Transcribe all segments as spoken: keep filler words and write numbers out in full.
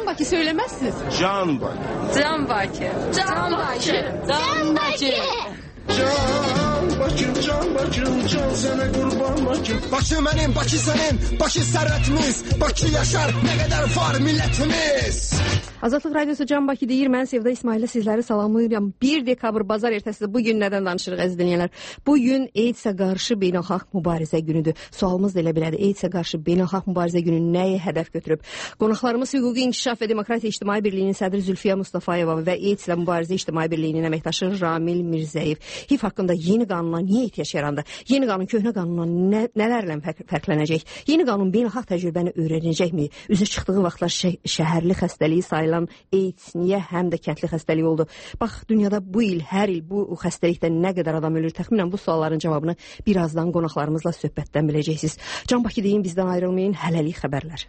Bakı söylemezsiniz. Can Bakı. Can Bakı. Can Bakı. Can Bakı. Can Bakım, can Bakım, can sana kurban Bakım. Bakı benim, Bakı senin, Bakı servetimiz. Bakı yaşar, ne kadar var milletimiz. Azadlıq Radiosu Can Bakı deyir. Mən Sevda İsmail'lə sizləri salamlayıram. bir dekabr bazar ertəsi bugün nədən danışırıq əziz dinləyənlər? Bugün AIDS-ə qarşı beynəlxalq mübarizə günüdür. Sualımız da elə belədir. AIDS-ə qarşı beynəlxalq mübarizə günü nəyi hədəf götürüb? Qonaqlarımız Hüquqi İnkişaf və Demokratiya İctimai Birliyinin sədri Zülfiyə Mustafayeva və AIDS-lə Mübarizə İctimai Birliyinin əməkdaşı Ramil Mirzəyev. H I V haqqında yeni qanuna niyə ehtiyac yarandı? Yeni qanun köhnə qanunla nə, nələrlə fərqlənəcək? Yeni qanun beynəlxalq təcrübəni öyrənəcəkmi? Üzə çıxdığı vaxtlar şə şəhərli xəstəliyi sayılan AIDS niyə həm də kəndli xəstəlik oldu? Bax, dünyada bu il, hər il bu xəstəlikdən nə qədər adam ölür? Təxminən bu sualların cavabını birazdan qonaqlarımızla söhbətdən biləcəksiniz. Can Bakı deyin, bizdən ayrılmayın. Hələlik xəbərlər.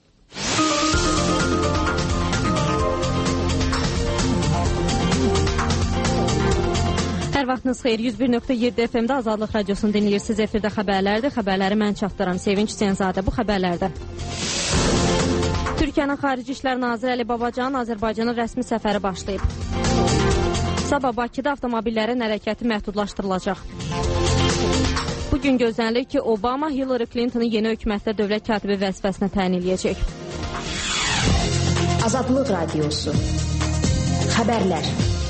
Hər vaxtınız xeyir. yüz bir nöqtə yeddi F M-də Azadlıq Radiosunu dinləyirsiniz. Efirdə xəbərlərdir. Xəbərləri mən çatdıram. Sevinç Hüseynzadə bu xəbərlərdə. Türkiyənin Xarici İşlər Naziri Əli Babacan Azərbaycanın rəsmi səfəri başlayıb. Sabah Bakıda avtomobillərin hərəkəti məhdudlaşdırılacaq. Bugün gözlənilir ki, Obama Hillary Clintonu yeni hökumətdə dövlət katibi vəzifəsinə təyin edəcək. Azadlıq Radiosu. Xəbərlər.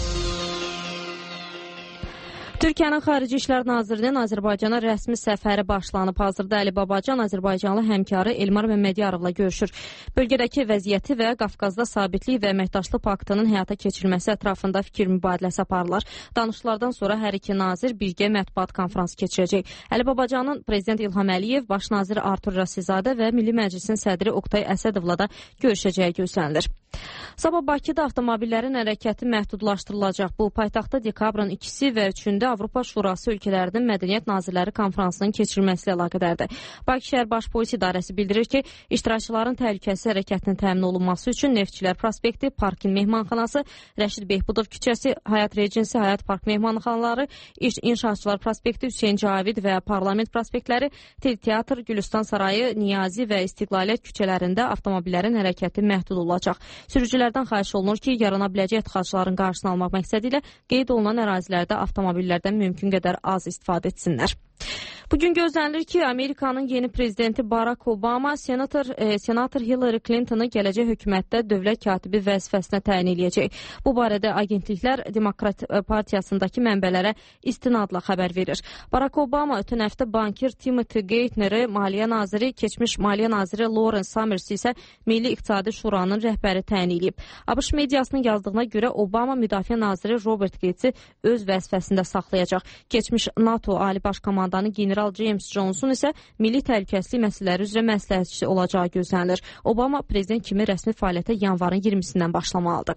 Türkiyənin Xarici İşlər Nazirinin Azərbaycana rəsmi səfəri başlanıb. Hazırda Əli Babacan Azərbaycanlı həmkarı Elmar Məmmədiyarovla görüşür. Bölgədəki vəziyyəti və Qafqazda sabitlik və əməkdaşlıq paktının həyata keçirilməsi ətrafında fikir mübadiləsi aparırlar. Danışıqlardan sonra hər iki nazir birgə mətbuat konfransı keçirəcək. Əli Babacanın Prezident İlham Əliyev, Baş nazir Artur Rasizadə və Milli Məclisin sədri Oqtay Əsədovla da görüşəcəyi gözlənilir. Sabah Bakıda avtomobillərin hərəkəti məhdudlaşdırılacaq. Bu, paytaxtda dekabrın ikisi və üçündə Avropa Şurası ölkələrinin mədəniyyət nazirləri konfransının keçirilməsi ilə əlaqədardır. Bakı şəhər Baş Polis İdarəsi bildirir ki, iştirakçıların təhlükəsiz hərəkətinin təmin olunması üçün Neftçilər prospekti, Parkin mehmanxanası, Rəşid Behbudov küçəsi, Həyat Regensi, Həyat Park mehmanxanaları, İnşaatçılar prospekti, Hüseyin Cavid və Parlament prospektləri, Tel Teatr, Gülüstan Sarayı, Niyazi və İstiqlaliyyət küçələrində avtomobillərin hərəkəti məhdud olacaq. Sürücülərdən xahiş olunur ki, yarana biləcək tıxacların qarşısını almaq məqsədi ilə qeyd olunan ərazilərdə avtomobillərdən mümkün qədər az istifadə etsinlər. Bugün gözlənilir ki, Amerikanın yeni prezidenti Barack Obama senator, e, senator Hillary Clintonu gələcək hökumətdə dövlət katibi vəzifəsinə təyin edəcək. Bu barədə agentliklər Demokrat Partiyasındakı mənbələrə istinadla xəbər verir. Barack Obama ötən həftə bankir Timothy Geithner'i Maliyyə naziri, keçmiş Maliyyə naziri Lawrence Summers isə Milli İqtisadi Şuranın rəhbəri təyin edib. ABŞ mediasının yazdığına görə Obama müdafiə naziri Robert Gates'i öz vəzifəsində saxlayacaq. Keçmiş NATO Ali Baş Komandanı general James Johnson isə milli təhlükəsizlik məsələləri üzrə məsləhətçisi olacağı gözlənilir. Obama prezident kimi rəsmi fəaliyyətə yanvarın iyirmisindən başlamalıdır.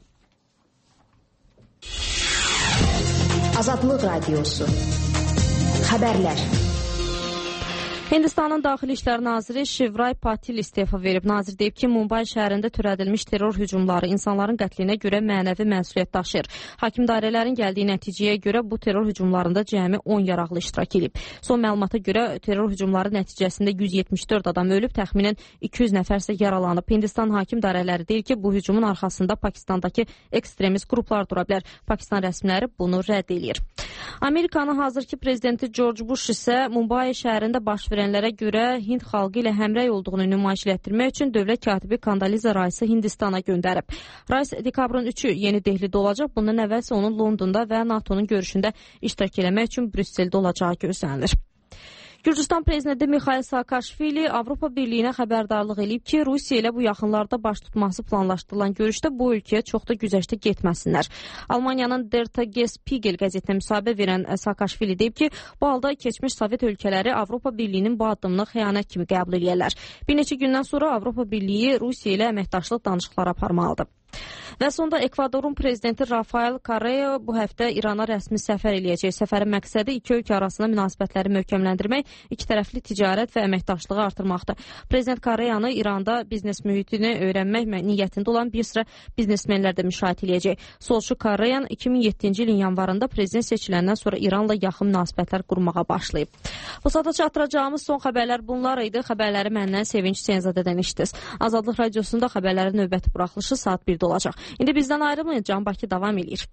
Azadlıq Radiosu. Xəbərlər. Hindistanın Daxili İşlər Naziri Shivray Patil istefa verib. Nazir deyib ki, Mumbai şəhərində törədilmiş terror hücumları insanların qətlinə görə mənəvi məsuliyyət daşıyır. Hakim dairələrin gəldiyi nəticəyə görə bu terror hücumlarında cəmi on yaraqlı iştirak edib. Son məlumata görə terror hücumları nəticəsində yüz yetmiş dörd adam ölüb, təxminən iki yüz nəfər isə yaralanıb. Hindistan hakim dairələri deyir ki, bu hücumun arxasında Pakistandakı ekstremist qruplar dura bilər. Pakistan rəsmiləri bunu rədd edir. Amerikanın hazırki prezidenti George Bush isə Mumbai şəhərində baş verənlərə görə Hind xalqı ilə həmrəy olduğunu nümayiş etdirmək üçün dövlət katibi Kondoliza Rice'ı Hindistana göndərib. Rice dekabrın üçü Yeni Dehlidə olacaq. Bundan əvvəlsə onun Londonda və NATO'nun görüşündə iştirak etmək üçün Brüsseldə olacağı gözlənilir. Gürcüstan prezidenti Mikhail Saakashvili Avropa Birliyinə xəbərdarlıq edib ki, Rusiya ilə bu yaxınlarda baş tutması planlaşdırılan görüşdə bu ölkəyə çox da güzəştə getməsinlər. Almaniyanın Der Tagesspiegel qəzetinə müsahibə verən Saakashvili deyib ki, bu halda keçmiş Sovet ölkələri Avropa Birliyinin bu addımını xəyanət kimi qəbul edirlər. Bir neçə gündən sonra Avropa Birliyi Rusiya ilə əməkdaşlıq danışıqları aparmalıdır. Və sonda Ekvadorun prezidenti Rafael Correa bu həftə İrana rəsmi səfər eləyəcək. Səfərin məqsədi iki ölkə arasında münasibətləri möhkəmləndirmək, iki tərəfli ticarət və əməkdaşlığı artırmaqdır. Prezident Correa'nı İranda biznes mühitini öyrənmək niyyətində olan bir sıra biznesmenlər də müşahidə eləyəcək. Solçu Correa iki min yeddinci ilin yanvarında prezident seçiləndən sonra İranla yaxın münasibətlər qurmağa başlayıb. Bu saata çatdıracağımız son xəbərlər bunlar idi. Xəbərləri məndən Sevinç Senzadədən işdiniz. Azadlıq Radiosunda xəbərlərin növbəti buraxılışı saat birdə olacaq. İndi bizdən ayrılmayın, Can Bakı davam edir.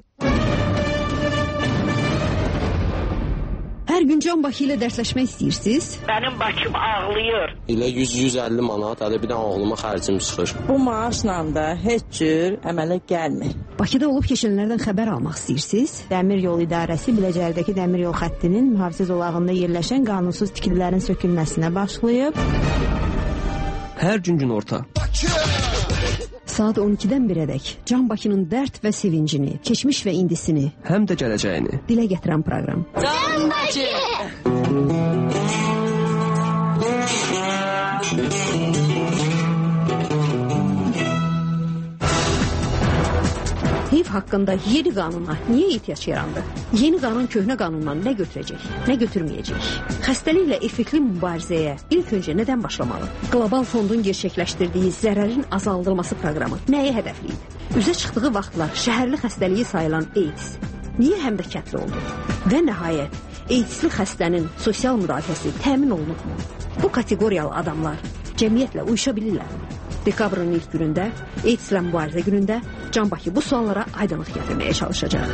Hər gün Can Bakı ilə dərsləşmək istəyirsiniz? Mənim Bakım ağlayır. İlə yüz yüz əlli manat, hələ bir dənə oğluma xərcim çıxır. Bu maaşla da heç cür əmələ gəlmir. Bakıda olub keçənlərdən xəbər almaq istəyirsiniz? Dəmir yol idarəsi Biləcərdəki dəmir yol xəttinin mühafizə zolağında yerləşən qanunsuz tikililərin sökülməsinə başlayıb. Hər gün günorta. Saat on ikidən birədək Can Bakının dərd və sevincini, keçmiş və indisini, həm də gələcəyini dilə gətirən proqram. Can Bakı! H I V haqqında yeni qanuna niyə ehtiyac yarandı? Yeni qanun köhnə qanundan nə götürəcək, nə götürməyəcək? Xəstəliklə effektli mübarizəyə ilk öncə nədən başlamalı? Qlobal fondun gerçəkləşdirdiyi zərərin azaldılması proqramı nəyə hədəfləyib? Üzə çıxdığı vaxtlar şəhərli xəstəliyi sayılan AIDS niyə həm də kəndli oldu? Və nəhayət, AIDSli xəstənin sosial müdafiəsi təmin olunubmu? Bu kateqoriyalı adamlar cəmiyyətlə uyuşa bilirlər. Dekabrın ilk günündə, AIDS-lə mübarizə günündə Can Bakı bu suallara aydınlıq gətirməyə çalışacaq.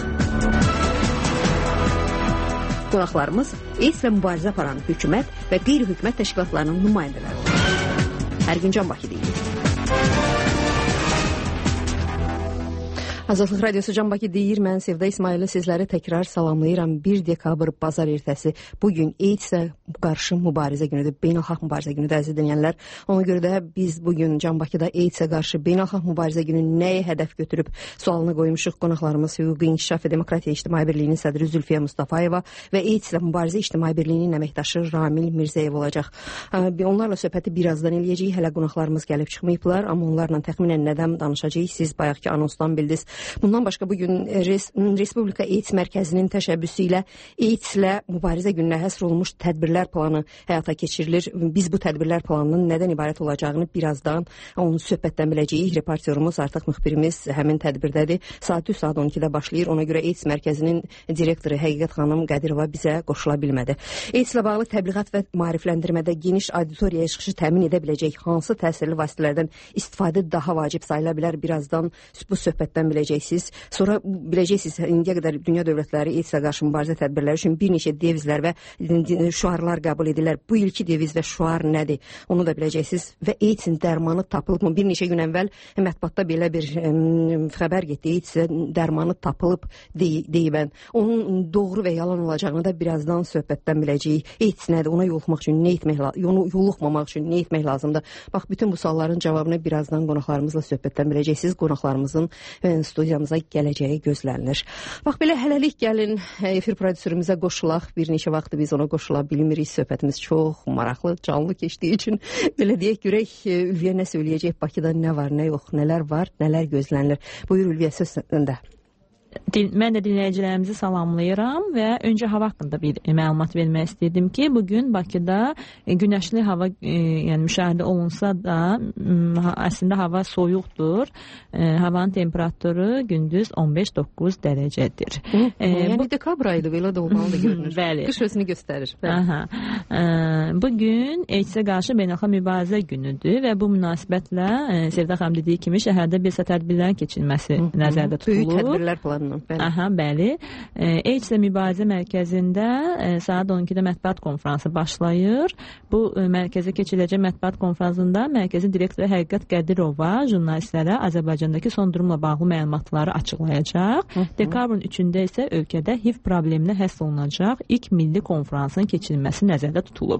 Qonaqlarımız AIDS-lə mübarizə aparan hökumət və qeyri-hökumət təşkilatlarının nümayəndələri. Hər gün Can Bakı deyilir. Azadlıq Radiosu Can Bakı deyir, mən Sevda İsmaili sizləri təkrar salamlayıram. bir dekabr bazar ertəsi bugün AIDS-ə qarşı mübarizə günüdür, beynəlxalq mübarizə günüdür əziz dinləyənlər. Ona görə də biz bugün Can Bakıda AIDS-ə qarşı beynəlxalq mübarizə günü nəyə hədəf götürüb sualını qoymuşuq. Qonaqlarımız Hüquqi İnkişaf və Demokratiya İctimai Birliyinin sədri Zülfiyə Mustafayeva və AIDS-ə mübarizə İctimai Birliyinin əməkdaşı Ramil Mirzəyev olacaq. Onlarla söhbəti birazdan eləyəcəyik. Hələ qonaqlarımız gəlib çıxmayıblar, amma onlarla təxminən nədən danışacağıq siz bayaqki anonsdan bildiniz. Bundan başqa bugün Res Respublika AIDS Mərkəzinin təşəbbüsü ilə AIDS-lə mübarizə gününə həsr olunmuş tədbirlər planı həyata keçirilir. Biz bu tədbirlər planının nədən ibarət olacağını birazdan onu söhbətdən biləcəyik. Reportyorumuz, artıq müxbirimiz həmin tədbirdədir. Saat üç, saat on ikidə başlayır. Ona görə AIDS Mərkəzinin direktoru Həqiqət xanım Qədirova bizə qoşula bilmədi. AIDS-lə bağlı təbliğat və maarifləndirmədə geniş auditoriyaya çıxışı təmin edə biləcək hansı təsirli vasitələrdən istifadə daha vacib sayıla bilər? Birazdan bu söhbətdən biləcəyik. Sonra biləcəksiniz, indiyə qədər dünya dövlətləri AIDS-ə qarşı mübarizə tədbirləri üçün bir neçə devizlər və şüarlar qəbul edirlər. Bu ilki deviz və şüar nədir? Onu da biləcəksiniz. Və AIDS-in dərmanı tapılıbmı? Bir neçə gün əvvəl mətbuatda belə bir xəbər getdi. AIDS-in dərmanı tapılıb deyibən. Onun doğru və yalan olacağını da birazdan söhbətdən biləcəyik. AIDS nədir? Ona yoluxmaq üçün nə etmək lazımdır? Onu yoluxmamaq üçün nə etmək lazımdır? Bax, bütün bu sualların cavabını birazdan qonaqlarımızla söhbətdən biləcəksiniz. Qonaqlarımızın studiyamıza gələcəyi gözlənilir. Bax, belə hələlik gəlin efir prodüserümüzə qoşulaq. Bir neçə vaxtı biz ona qoşula bilmirik. Söhbətimiz çox maraqlı, canlı keçdiyi üçün belə deyək, görək Ülviyə nə söyləyəcək, Bakıda nə var, nə yox, nələr var, nələr gözlənilir. Buyur Ülviyə, söz səndə. Mən də dinləyicilərimizi salamlayıram və öncə hava haqqında bir məlumat vermək istəyirdim ki, bugün Bakıda günəşli hava e, yəni müşahidə olunsa da əslində hava soyuqdur. E, havanın temperaturu gündüz on beş doqquz dərəcədir. Hı, e, yəni bu dekabr ayıdır, belə də olmalı görünür. Bəli. Qış özünü göstərir. Aha. E, bugün AIDS-ə qarşı beynəlxalq mübarizə günüdür və bu münasibətlə e, Sevda xanım dediyi kimi şəhərdə bir sıra tədbirlərin keçirilməsi Hı -hı. nəzərdə tutulur. Böyük tədbirlər planı. Bəli. Aha, bəli. AIDS-lə mübarizə mərkəzində e, saat on ikidə mətbuat konfransı başlayır. Bu e, mərkəzə keçiriləcək mətbuat konfransında mərkəzin direktoru Həqiqət Qədirova jurnalistlərə Azərbaycandakı son durumla bağlı məlumatları açıqlayacaq. Hı -hı. Dekabrın üçündə isə ölkədə H I V probleminə həsr olunacaq ilk milli konfransın keçirilməsi nəzərdə tutulub.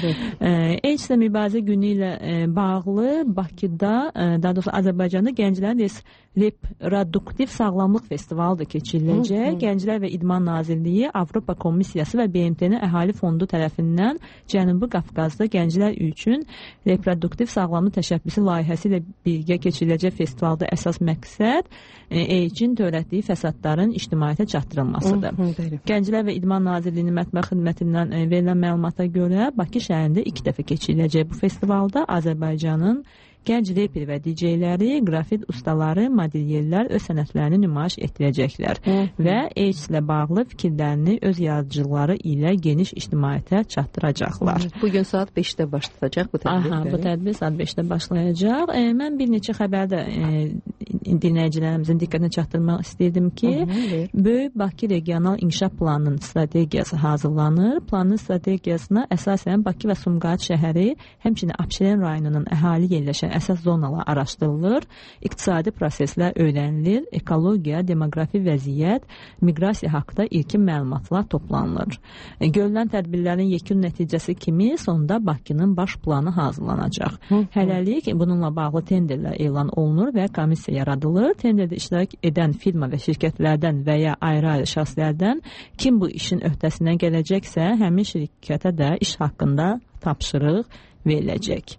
E, AIDS-lə mübarizə günü ilə e, bağlı Bakıda, e, daha doğrusu Azərbaycanda gənclərin reproduktiv sağlamlıq festivalı festivalı da keçiriləcək. Hı -hı. Gənclər və İdman Nazirliyi, Avropa Komissiyası və B M T-nin Əhali Fondu tərəfindən Cənubi Qafqazda gənclər üçün reproduktiv sağlamlıq təşəbbüsü layihəsi ilə birgə keçiriləcək festivalda əsas məqsəd AIDS-in törətdiyi fəsadların ictimaiyyətə çatdırılmasıdır. Hı -hı, Gənclər və İdman Nazirliyinin mətbuat xidmətindən verilən məlumata görə Bakı şəhərində iki dəfə keçiriləcək bu festivalda Azərbaycanın gənc reper və D J-ləri, qrafit ustaları, modelyerlər öz sənətlərini nümayiş etdirəcəklər Hı -hı. və AIDS ilə bağlı fikirlərini öz yaradıcıları ilə geniş ictimaiyyətə çatdıracaqlar. Hı -hı. Bugün saat beşdə başlayacaq bu tədbir. Aha, bu tədbir saat beşdə başlayacaq. E, mən bir neçə xəbərdə e, dinləyicilərimizin diqqətinə çatdırmaq istəyirdim ki, Hı -hı. Böyük Bakı Regional İnkişaf Planının strategiyası hazırlanır. Planın strategiyasına əsasən Bakı və Sumqayıt şəhəri, həmçinin Abşeron rayonunun əhali yerləşən əsas zonalar araşdırılır, iqtisadi proseslər öyrənilir, ekologiya, demografi vəziyyət, miqrasiya haqqında ilkin məlumatlar toplanılır. E, görülən tədbirlərin yekun nəticəsi kimi sonda Bakının baş planı hazırlanacaq. Hı -hı. Hələlik bununla bağlı tenderlər elan olunur və komissiya yaradılır. Tenderdə iştirak edən firma və şirkətlərdən və ya ayrı-ayrı şəxslərdən kim bu işin öhdəsindən gələcəksə, həmin şirkətə də iş haqqında tapşırıq veriləcək.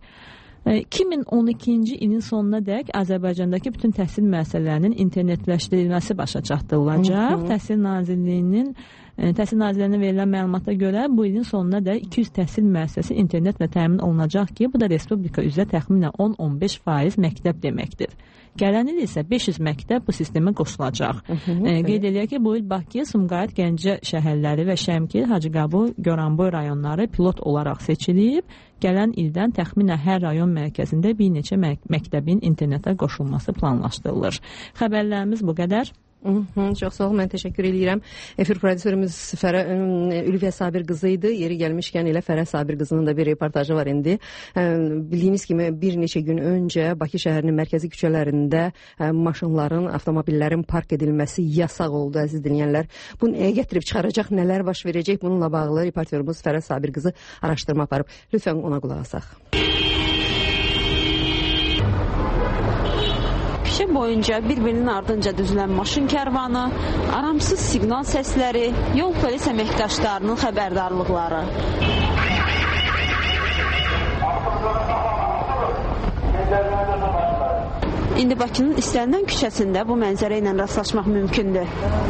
iki min on ikinci ilin sonuna dək Azərbaycandakı bütün təhsil müəssisələrinin internetləşdirilməsi başa çatdırılacaq. Hı -hı. Təhsil Nazirliyinin Təhsil Nazirliyinə verilən məlumata görə bu ilin sonuna da iki yüz təhsil müəssisəsi internetlə təmin olunacaq ki, bu da respublika üzrə təxminən on on beş faiz məktəb deməkdir. Gələn il isə beş yüz məktəb bu sistemə qoşulacaq. Hı -hı, e, qeyd eləyək ki, bu il Bakı, Sumqayıt, Gəncə şəhərləri və Şəmkir, Hacıqabul, Goranboy rayonları pilot olaraq seçilib. Gələn ildən təxminən hər rayon mərkəzində bir neçə mək məktəbin internetə qoşulması planlaşdırılır. Xəbərlərimiz bu qədər. Hı -hı, çox sağ ol, mən təşəkkür edirəm. Efir prodüserimiz Fərə Ülviyə Sabir qızı idi. Yeri gəlmişkən elə Fərə Sabir qızının da bir reportajı var indi. Bildiyiniz kimi bir neçə gün öncə Bakı şəhərinin mərkəzi küçələrində maşınların, avtomobillərin park edilməsi yasaq oldu, əziz dinləyənlər. Bu nəyə gətirib çıxaracaq, nələr baş verəcək? Bununla bağlı reportyorumuz Fərə Sabir qızı araşdırma aparıb. Lütfən ona qulaq asaq. Küçə boyunca bir-birinin ardınca düzülən maşın kərvanı, aramsız siqnal səsləri, yol polis əməkdaşlarının xəbərdarlıqları. İndi Bakının İstənilən küçəsində bu mənzərə ilə rastlaşmaq mümkündür.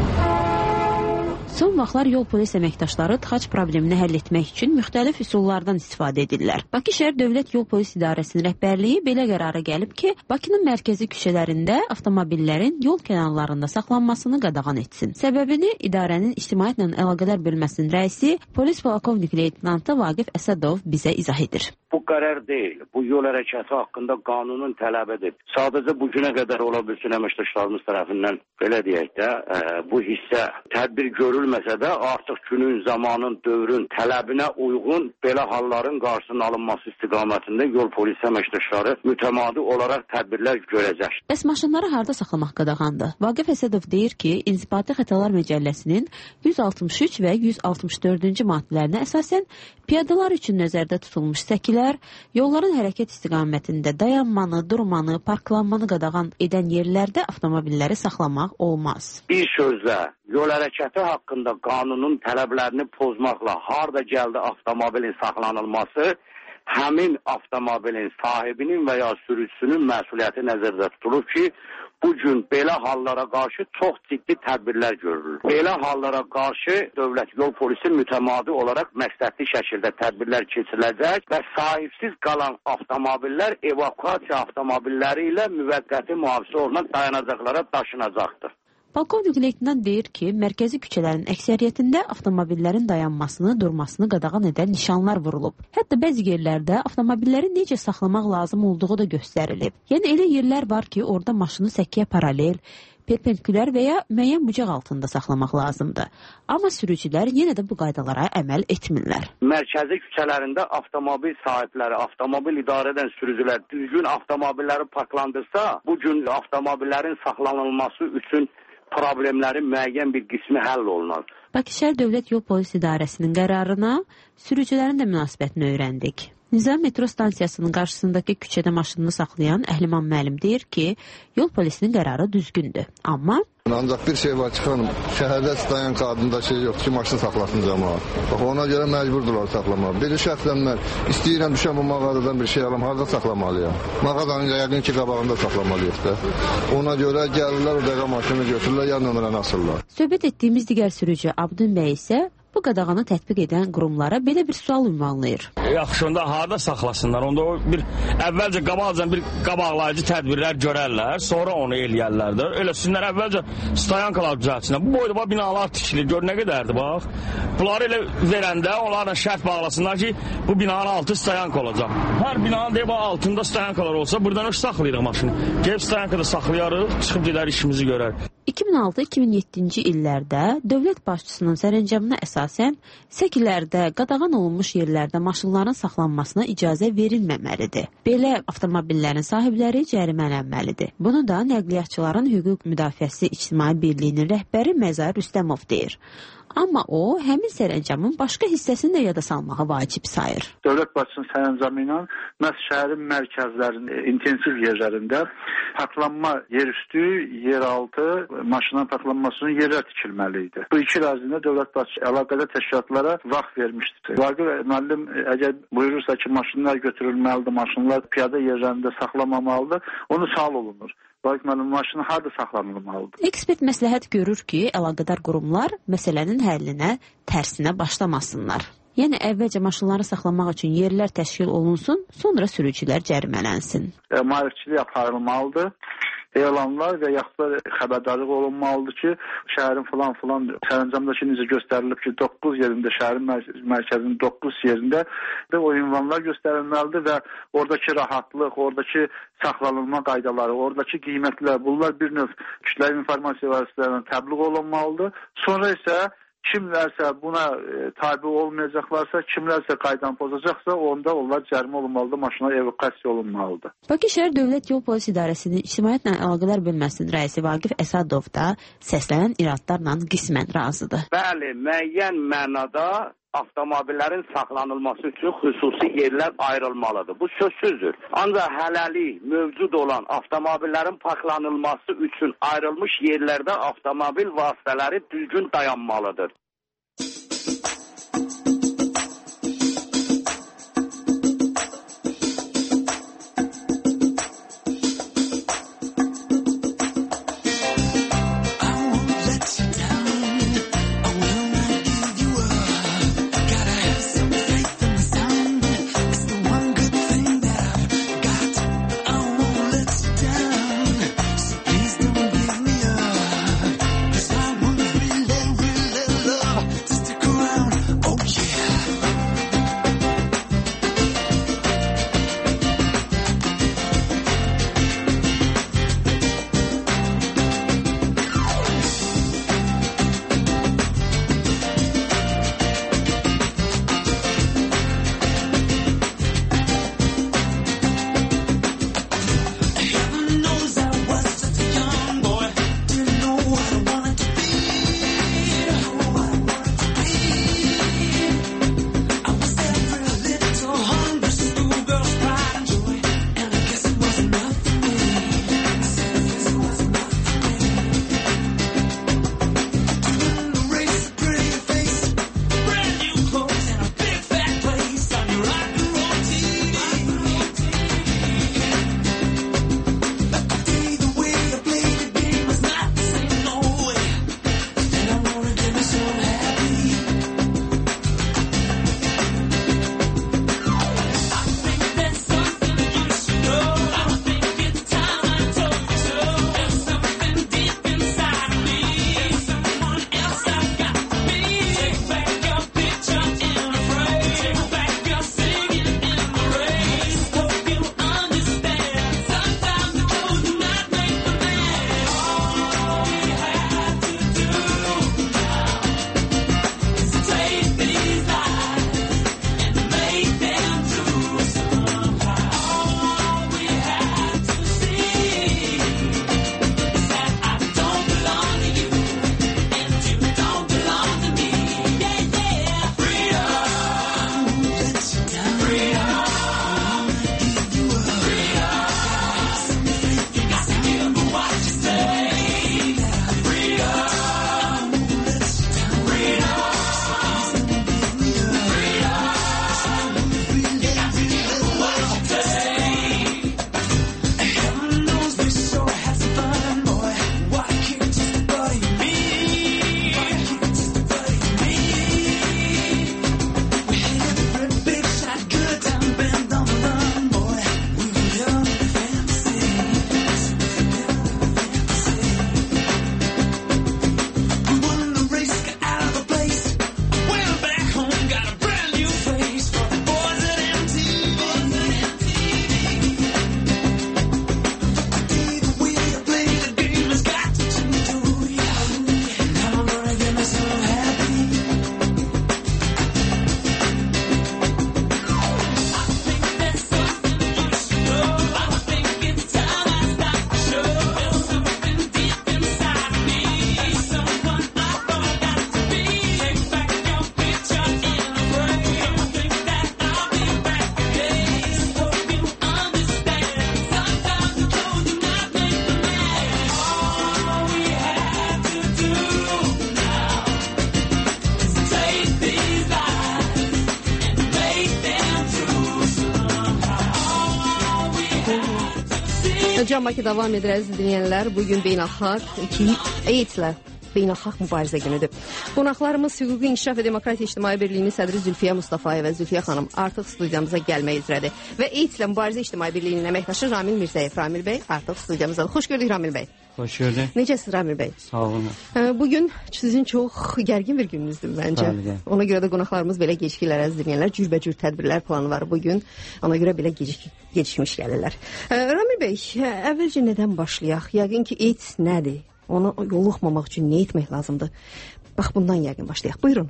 Son vaxtlar yol polis əməkdaşları tıxac problemini həll etmək üçün müxtəlif üsullardan istifadə edirlər. Bakı şəhər Dövlət Yol Polis İdarəsinin rəhbərliyi belə qərara gəlib ki, Bakının mərkəzi küçələrində avtomobillərin yol kənarlarında saxlanmasını qadağan etsin. Səbəbini idarənin ictimaiyyətlə əlaqələr bölməsinin rəisi, polis polkovnik leytenantı Vaqif Əsədov bizə izah edir. Bu qərar deyil, bu yol hərəkəti haqqında qanunun tələbidir. Sadəcə bu günə qədər ola bilsin əməkdaşlarımız tərəfindən belə deyək də, ə, bu hissə tədbir görülməsə də artıq günün, zamanın, dövrün tələbinə uyğun belə halların qarşısının alınması istiqamətində yol polis əməkdaşları mütəmadi olaraq tədbirlər görəcək. Bəs maşınları harda saxlamaq qadağandır? Vaqif Əsədov deyir ki, İnzibati Xətalar Məcəlləsinin yüz altmış üç və yüz altmış dördüncü maddələrinə əsasən piyadalar üçün nəzərdə tutulmuş səkilər, yolların hərəkət istiqamətində dayanmanı, durmanı, parklanmanı qadağan edən yerlərdə avtomobilləri saxlamaq olmaz. Bir sözlə, yol hərəkəti haqqında qanunun tələblərini pozmaqla harda gəldi avtomobilin saxlanılması, həmin avtomobilin sahibinin və ya sürücüsünün məsuliyyəti nəzərdə tutulur ki, bugün belə hallara qarşı çox ciddi tədbirlər görülür. Belə hallara qarşı dövlət yol polisi mütəmadi olaraq məqsədli şəkildə tədbirlər keçiriləcək və sahibsiz qalan avtomobillər evakuasiya avtomobilləri ilə müvəqqəti mühafizə olunan dayanacaqlara daşınacaqdır. Polkovnik leytenant deyir ki, mərkəzi küçələrin əksəriyyətində avtomobillərin dayanmasını, durmasını qadağan edən nişanlar vurulub. Hətta bəzi yerlərdə avtomobilləri necə saxlamaq lazım olduğu da göstərilib. Yəni elə yerlər var ki, orada maşını səkiyə paralel, perpendikülər və ya müəyyən bucaq altında saxlamaq lazımdır. Amma sürücülər yenə də bu qaydalara əməl etmirlər. Mərkəzi küçələrində avtomobil sahibləri, avtomobil idarə edən sürücülər düzgün avtomobilləri parklandırsa, bu gün avtomobillərin saxlanılması üçün problemlərin müəyyən bir qismi həll olunur. Bakı şəhər Dövlət Yol Polis İdarəsinin qərarına sürücülərin də münasibətini öyrəndik. Nizam metro stansiyasının qarşısındakı küçədə maşınını saxlayan Əhliman müəllim deyir ki, yol polisinin qərarı düzgündür. Amma ancaq bir şey var ki, xanım, şəhərdə stayan qadında şey yoxdur ki, maşın saxlasın cəmaat. Bax, ona görə məcburdurlar saxlamağa. Bir şəxsən mən istəyirəm düşəm bu mağazadan bir şey alam, harada saxlamalıyam? Mağazanın yəqin ki, qabağında saxlamalıyıq da. Ona görə gəlirlər, o dəqiqə maşını götürürlər, yan nömrəni asırlar. Söhbət etdiyimiz digər sürücü Abdün bəy isə bu qadağanı tətbiq edən qurumlara belə bir sual ünvanlayır. Yaxşı, onda harada saxlasınlar? Onda o bir əvvəlcə qabaqcan bir qabaqlayıcı tədbirlər görərlər, sonra onu eləyərlər də. Elə sizlər əvvəlcə stayankalar düzəltsinlər. Bu boyda binalar tikilir, gör nə qədərdir, bax. Bunları elə verəndə onlarla şərt bağlasınlar ki, bu binanın altı stayanka olacaq. Hər binanın deyib, altında stayankalar olsa, buradan öş saxlayırıq maşını. Gəlib stayankada saxlayarıq, çıxıb gedər işimizi görər. iki min altı iki min yeddinci illərdə dövlət başçısının sərəncamına əsasən səkilərdə, qadağan olunmuş yerlərdə maşınların saxlanmasına icazə verilməməlidir. Belə avtomobillərin sahibləri cərimələnməlidir. Bunu da Nəqliyyatçıların Hüquq Müdafiəsi İctimai Birliyinin rəhbəri Məzar Rüstəmov deyir. Amma o, həmin sərəncamın başqa hissəsini də yada salmağı vacib sayır. Dövlət başçısının sərəncamı ilə məhz şəhərin mərkəzlərində, intensiv yerlərində parklanma yerüstü, yeraltı maşının parklanmasının yerlər tikilməli idi. Bu iki ərazində dövlət başçısı əlaqədar təşkilatlara vaxt vermişdir. Vaqif müəllim əgər buyurursa ki, maşınlar götürülməlidir, maşınlar piyada yerlərində saxlamamalıdır, onu sual olunur. Vaqif müəllim maşını harada saxlanılmalıdır? Ekspert məsləhət görür ki, əlaqədar qurumlar məsələnin həllinə tərsinə başlamasınlar. Yəni əvvəlcə maşınları saxlamaq üçün yerlər təşkil olunsun, sonra sürücülər cərimələnsin. E, maarifçilik aparılmalıdır. Elanlar və yaxud da xəbərdarlıq olunmalıdır ki, şəhərin falan falan sərəncamdakı necə göstərilib ki, doqquz yerində, şəhərin mərkəzinin doqquz yerində də o ünvanlar göstərilməlidir və oradakı rahatlıq, oradakı saxlanılma qaydaları, oradakı qiymətlər, bunlar bir növ kütləvi informasiya vasitələrindən təbliğ olunmalıdır. Sonra isə kimlərsə buna e, tabi olmayacaqlarsa, kimlərsə qaydanı pozacaqsa, onda onlar cərimə olunmalıdır, maşına evakuasiya olunmalıdır. Bakı şəhər Dövlət Yol Polis İdarəsinin İctimaiyyətlə Əlaqələr Bölməsinin rəisi Vaqif Əsədov da səslənən iradlarla qismən razıdır. Bəli, müəyyən mənada avtomobillərin saxlanılması üçün xüsusi yerlər ayrılmalıdır. Bu sözsüzdür. Ancaq hələlik mövcud olan avtomobillərin parklanılması üçün ayrılmış yerlərdə avtomobil vasitələri düzgün dayanmalıdır. Love Cəmaki davam edir əziz dinləyənlər. Bugün beynəlxalq AIDS-lə beynəlxalq mübarizə günüdür. Qonaqlarımız Hüquqi İnkişaf və Demokratiya İctimai Birliyinin sədri Zülfiyə Mustafayeva və Zülfiyə xanım artıq studiyamıza gəlmək üzrədir. Və AIDS-lə Mübarizə İctimai Birliyinin əməkdaşı Ramil Mirzəyev. Ramil bəy artıq studiyamızda. Xoş gördük Ramil bəy. Xoş gördük. Necəsiz Ramil bəy? Sağ olun. Bugün sizin çox gərgin bir gününüzdür məncə. Bəli. Ona görə də qonaqlarımız belə gecikirlər əziz dinləyənlər. Cürbəcür tədbirlər planı var bugün. Ona görə belə gecik gecikmiş gəlirlər. Ramil bəy, əvvəlcə nədən başlayaq? Yəqin ki AIDS nədir? Onu yoluxmamaq üçün nə etmək lazımdır? Bax, bundan yəqin başlayaq. Buyurun.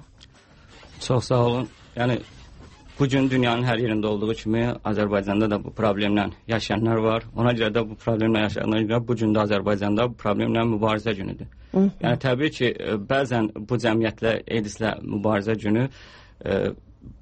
Çox sağ olun. Yəni, bugün dünyanın hər yerində olduğu kimi Azərbaycanda da bu problemlə yaşayanlar var. Ona görə də bu problemlə yaşayanlar görə bugün də Azərbaycanda bu problemlə mübarizə günüdür. Hı -hı. Yəni, təbii ki, bəzən bu cəmiyyətlə, AIDS-lə mübarizə günü e,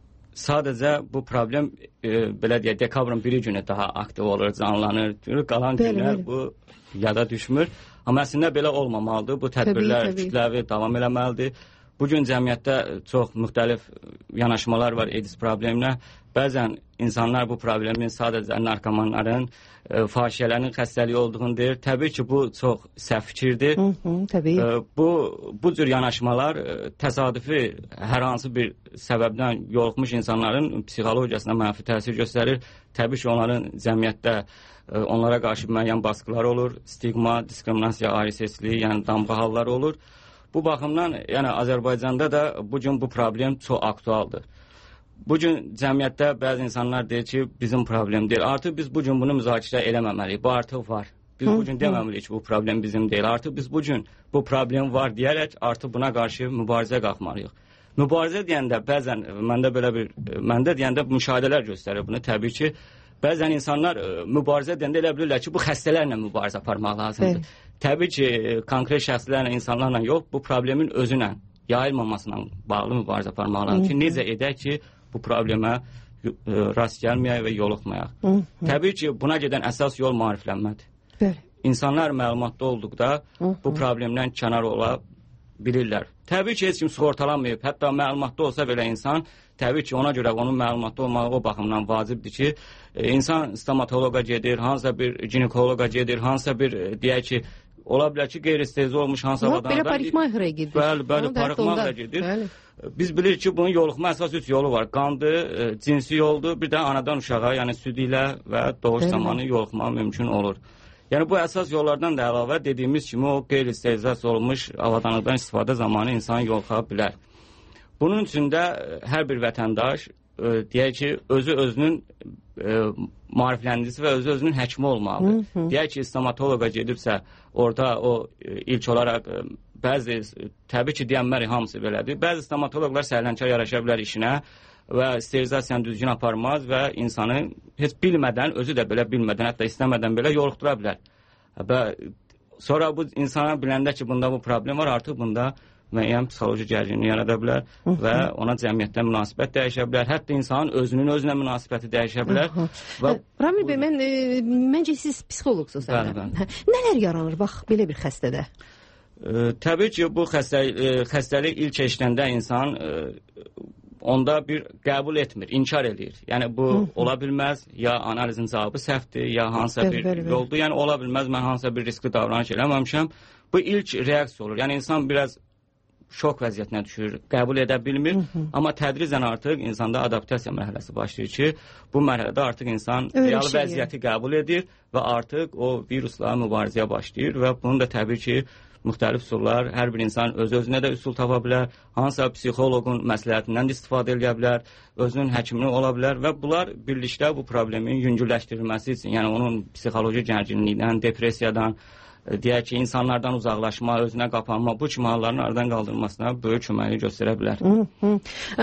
sadəcə bu problem e, belə deyək, dekabrın biri günü daha aktiv olur, canlanır. Qalan bəli, günlər bəli. Bu yada düşmür. Amma əslində belə olmamalıdır. Bu tədbirlər təbii, təbii. kütləvi davam eləməlidir. Bugün cəmiyyətdə çox müxtəlif yanaşmalar var AIDS problemlə. Bəzən insanlar bu problemin sadəcə narkomanların, e, fahişələrin xəstəliyi olduğunu deyir. Təbii ki, bu çox səhv fikirdir. Hı -hı, təbii. E, bu, bu cür yanaşmalar e, təsadüfi hər hansı bir səbəbdən yoluxmuş insanların psixologiyasına mənfi təsir göstərir. Təbii ki, onların cəmiyyətdə onlara qarşı müəyyən baskılar olur, stigma, diskriminasiya, ayrı-seçkilik, yəni damğa halları olur. Bu baxımdan, yəni Azərbaycanda da bugün bu problem çox aktualdır. Bugün cəmiyyətdə bəzi insanlar deyir ki, bizim problem deyil. Artıq biz bugün bunu müzakirə eləməməliyik. Bu artıq var. Biz hı, bugün deməməliyik ki, bu problem bizim deyil. Artıq biz bugün bu problem var deyərək artıq buna qarşı mübarizə qalxmalıyıq. Mübarizə deyəndə bəzən məndə belə bir, məndə deyəndə müşahidələr göstərir bunu. Təbii ki, bəzən insanlar ə, mübarizə deyəndə elə bilirlər ki, bu xəstələrlə mübarizə aparmaq lazımdır. Evet. Təbii ki, konkret şəxslərlə, insanlarla yox, bu problemin özünə, yayılmamasına bağlı mübarizə aparmaq lazımdır ki, necə edək ki, bu problemə ə, rast gəlməyək və yoluxmayaq. Hı -hı. Təbii ki, buna gedən əsas yol maariflənmədir. Bəli. İnsanlar məlumatda olduqda Hı -hı. bu problemdən kənar ola bilirlər. Təbii ki, heç kim sığortalanmayıb, hətta məlumatda olsa belə insan, təbii ki, ona görə onun məlumatda olmağı o baxımdan vacibdir ki, e, insan stomatoloqa gedir, hansısa bir ginekoloqa gedir, hansısa bir, e, deyək ki, ola bilər ki, qeyri-steriliz olmuş hansısa adamdan... Belə parikmahirə gedir. Bəli, bəli, parikmahirə gedir. Bəli. Biz bilirik ki, bunun yoluxma əsas üç yolu var. Qandır, e, cinsi yoldur, bir də anadan uşağa, yəni süd ilə və doğuş bəli. zamanı yoluxma mümkün olur. Yəni, bu əsas yollardan da əlavə dediyimiz kimi o qeyri-sterilizasiya olmuş avadanlıqdan istifadə zamanı insan yoluxa bilər. Bunun üçün də hər bir vətəndaş, e, deyək ki, özü özünün e, maarifləndisi və özü özünün həkimi olmalıdır. Hı -hı. Deyək ki, stomatoloqa gedibsə, orada o e, ilk olaraq e, bəzi, təbii ki, deyənməri hamısı belədir. Bəzi stomatoloqlar sərlənkar yaraşa bilər işinə və sterilizasiyanı düzgün aparmaz və insanı heç bilmədən, özü də belə bilmədən, hətta istəmədən belə yoluxdura bilər. Və sonra bu insana biləndə ki, bunda bu problem var, artıq bunda müəyyən psixoloji gərginlik yarada bilər Hı -hı. və ona cəmiyyətdə münasibət dəyişə bilər. Hətta insanın özünün özünə münasibəti dəyişə bilər. Və Ramil bəy, mən, e, məncə siz psixoloqsunuz. Bəli, bəli. Nələr yaranır, bax, belə bir xəstədə? E, təbii ki, bu xəstəlik, e, xəstəlik ilk eşidəndə insan e, onda bir qəbul etmir, inkar edir. Yəni, bu Hı -hı. ola bilməz, ya analizin cavabı səhvdir, ya hansısa bəli, bir bəli, yoldur. Yəni, ola bilməz, mən hansısa bir riskli davranış eləməmişəm. Bu ilk reaksiya olur. Yəni, insan biraz şok vəziyyətinə düşür, qəbul edə bilmir. Hı -hı. Amma tədricən artıq insanda adaptasiya mərhələsi başlayır ki, bu mərhələdə artıq insan real şey vəziyyəti yəni. qəbul edir və artıq o virusla mübarizəyə başlayır və bunun da təbii ki, müxtəlif üsullar, hər bir insan öz-özünə də üsul tapa bilər, hansısa psixoloqun məsləhətindən də istifadə edə bilər, özünün həkimini ola bilər və bunlar birlikdə bu problemin yüngülləşdirilməsi üçün, yəni onun psixoloji gərginlikdən, depressiyadan, deyək ki, insanlardan uzaqlaşma, özünə qapanma, bu kimi halların aradan qaldırılmasına böyük köməklik göstərə bilər. Hı -hı.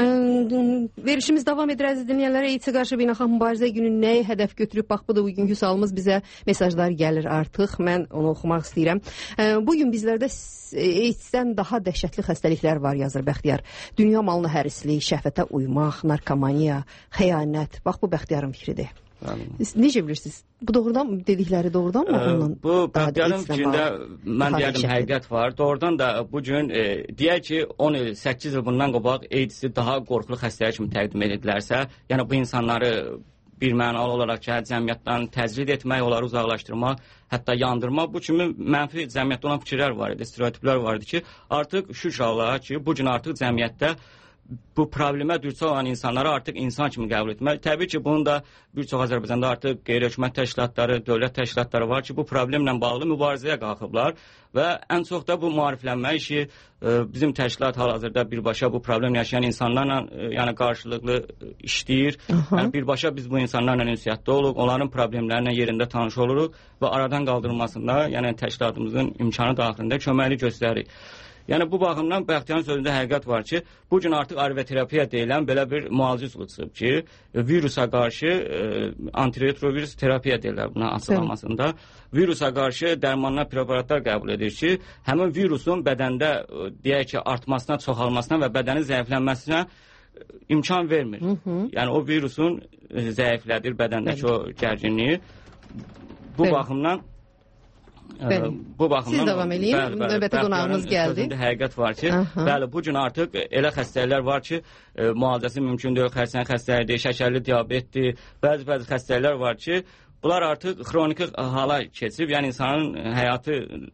Ə, verişimiz davam edir əziz dinləyənlərə. AIDS-ə qarşı beynəlxalq mübarizə günü nəyi hədəf götürüb? Bax, bu da bugünkü sualımız, bizə mesajlar gəlir artıq. Mən onu oxumaq istəyirəm. Ə, bugün bizlərdə AIDS-dən daha dəhşətli xəstəliklər var, yazır Bəxtiyar. Dünya malına hərislik, şəhvətə uymaq, narkomaniya, xəyanət. Bax, bu Bəxtiyarın fikridir. Siz necə bilirsiniz? Bu doğrudan dedikləri doğrudan mı? Ee, bu Bəxtiyarın fikrində mən deyərdim həqiqət var. Doğrudan da bugün e, deyək ki, on il, səkkiz il bundan qabaq AIDS-i daha qorxulu xəstəlik kimi təqdim edildilərsə, yəni bu insanları bir mənalı olaraq ki, cəmiyyətdən təcrid etmək, onları uzaqlaşdırmaq, hətta yandırmaq, bu kimi mənfi cəmiyyətdə olan fikirlər var idi, stereotiplər var idi ki, artıq şükür Allaha ki, bu gün artıq cəmiyyətdə bu problemə düçar olan insanları artıq insan kimi qəbul etmək. Təbii ki, bunun da bir çox Azərbaycanda artıq qeyri-hökumət təşkilatları, dövlət təşkilatları var ki, bu problemlə bağlı mübarizəyə qalxıblar və ən çox da bu maariflənmə işi bizim təşkilat hal-hazırda birbaşa bu problem yaşayan insanlarla yəni qarşılıqlı işləyir. Yəni birbaşa biz bu insanlarla ünsiyyətdə oluq, onların problemlərlə yerində tanış oluruq və aradan qaldırılmasında, yəni təşkilatımızın imkanı daxilində köməkli göstəririk. Yəni bu baxımdan Bəxtiyarın sözündə həqiqət var ki, bu gün artıq arveterapiya deyilən belə bir müalicə üsulu çıxıb ki, virusa qarşı e, antiretrovirus terapiya deyirlər buna açıqlamasında. Virusa qarşı dərmanlar, preparatlar qəbul edir ki, həmin virusun bədəndə e, deyək ki, artmasına, çoxalmasına və bədənin zəiflənməsinə imkan vermir. Hı -hı. Yəni o virusun e, zəiflədir bədəndəki o gərginliyi. Bu Bəli. baxımdan Bəli. Bu baxımdan siz davam edin. Növbəti qonağımız gəldi. Sözündə həqiqət var ki, Aha. bəli, bu gün artıq elə xəstəliklər var ki, e, müalicəsi mümkün deyil, xərçəng xəstəliyidir, şəkərli diabetdir, bəzi-bəzi xəstəliklər var ki, bunlar artıq xroniki hala keçib, yəni insanın həyatı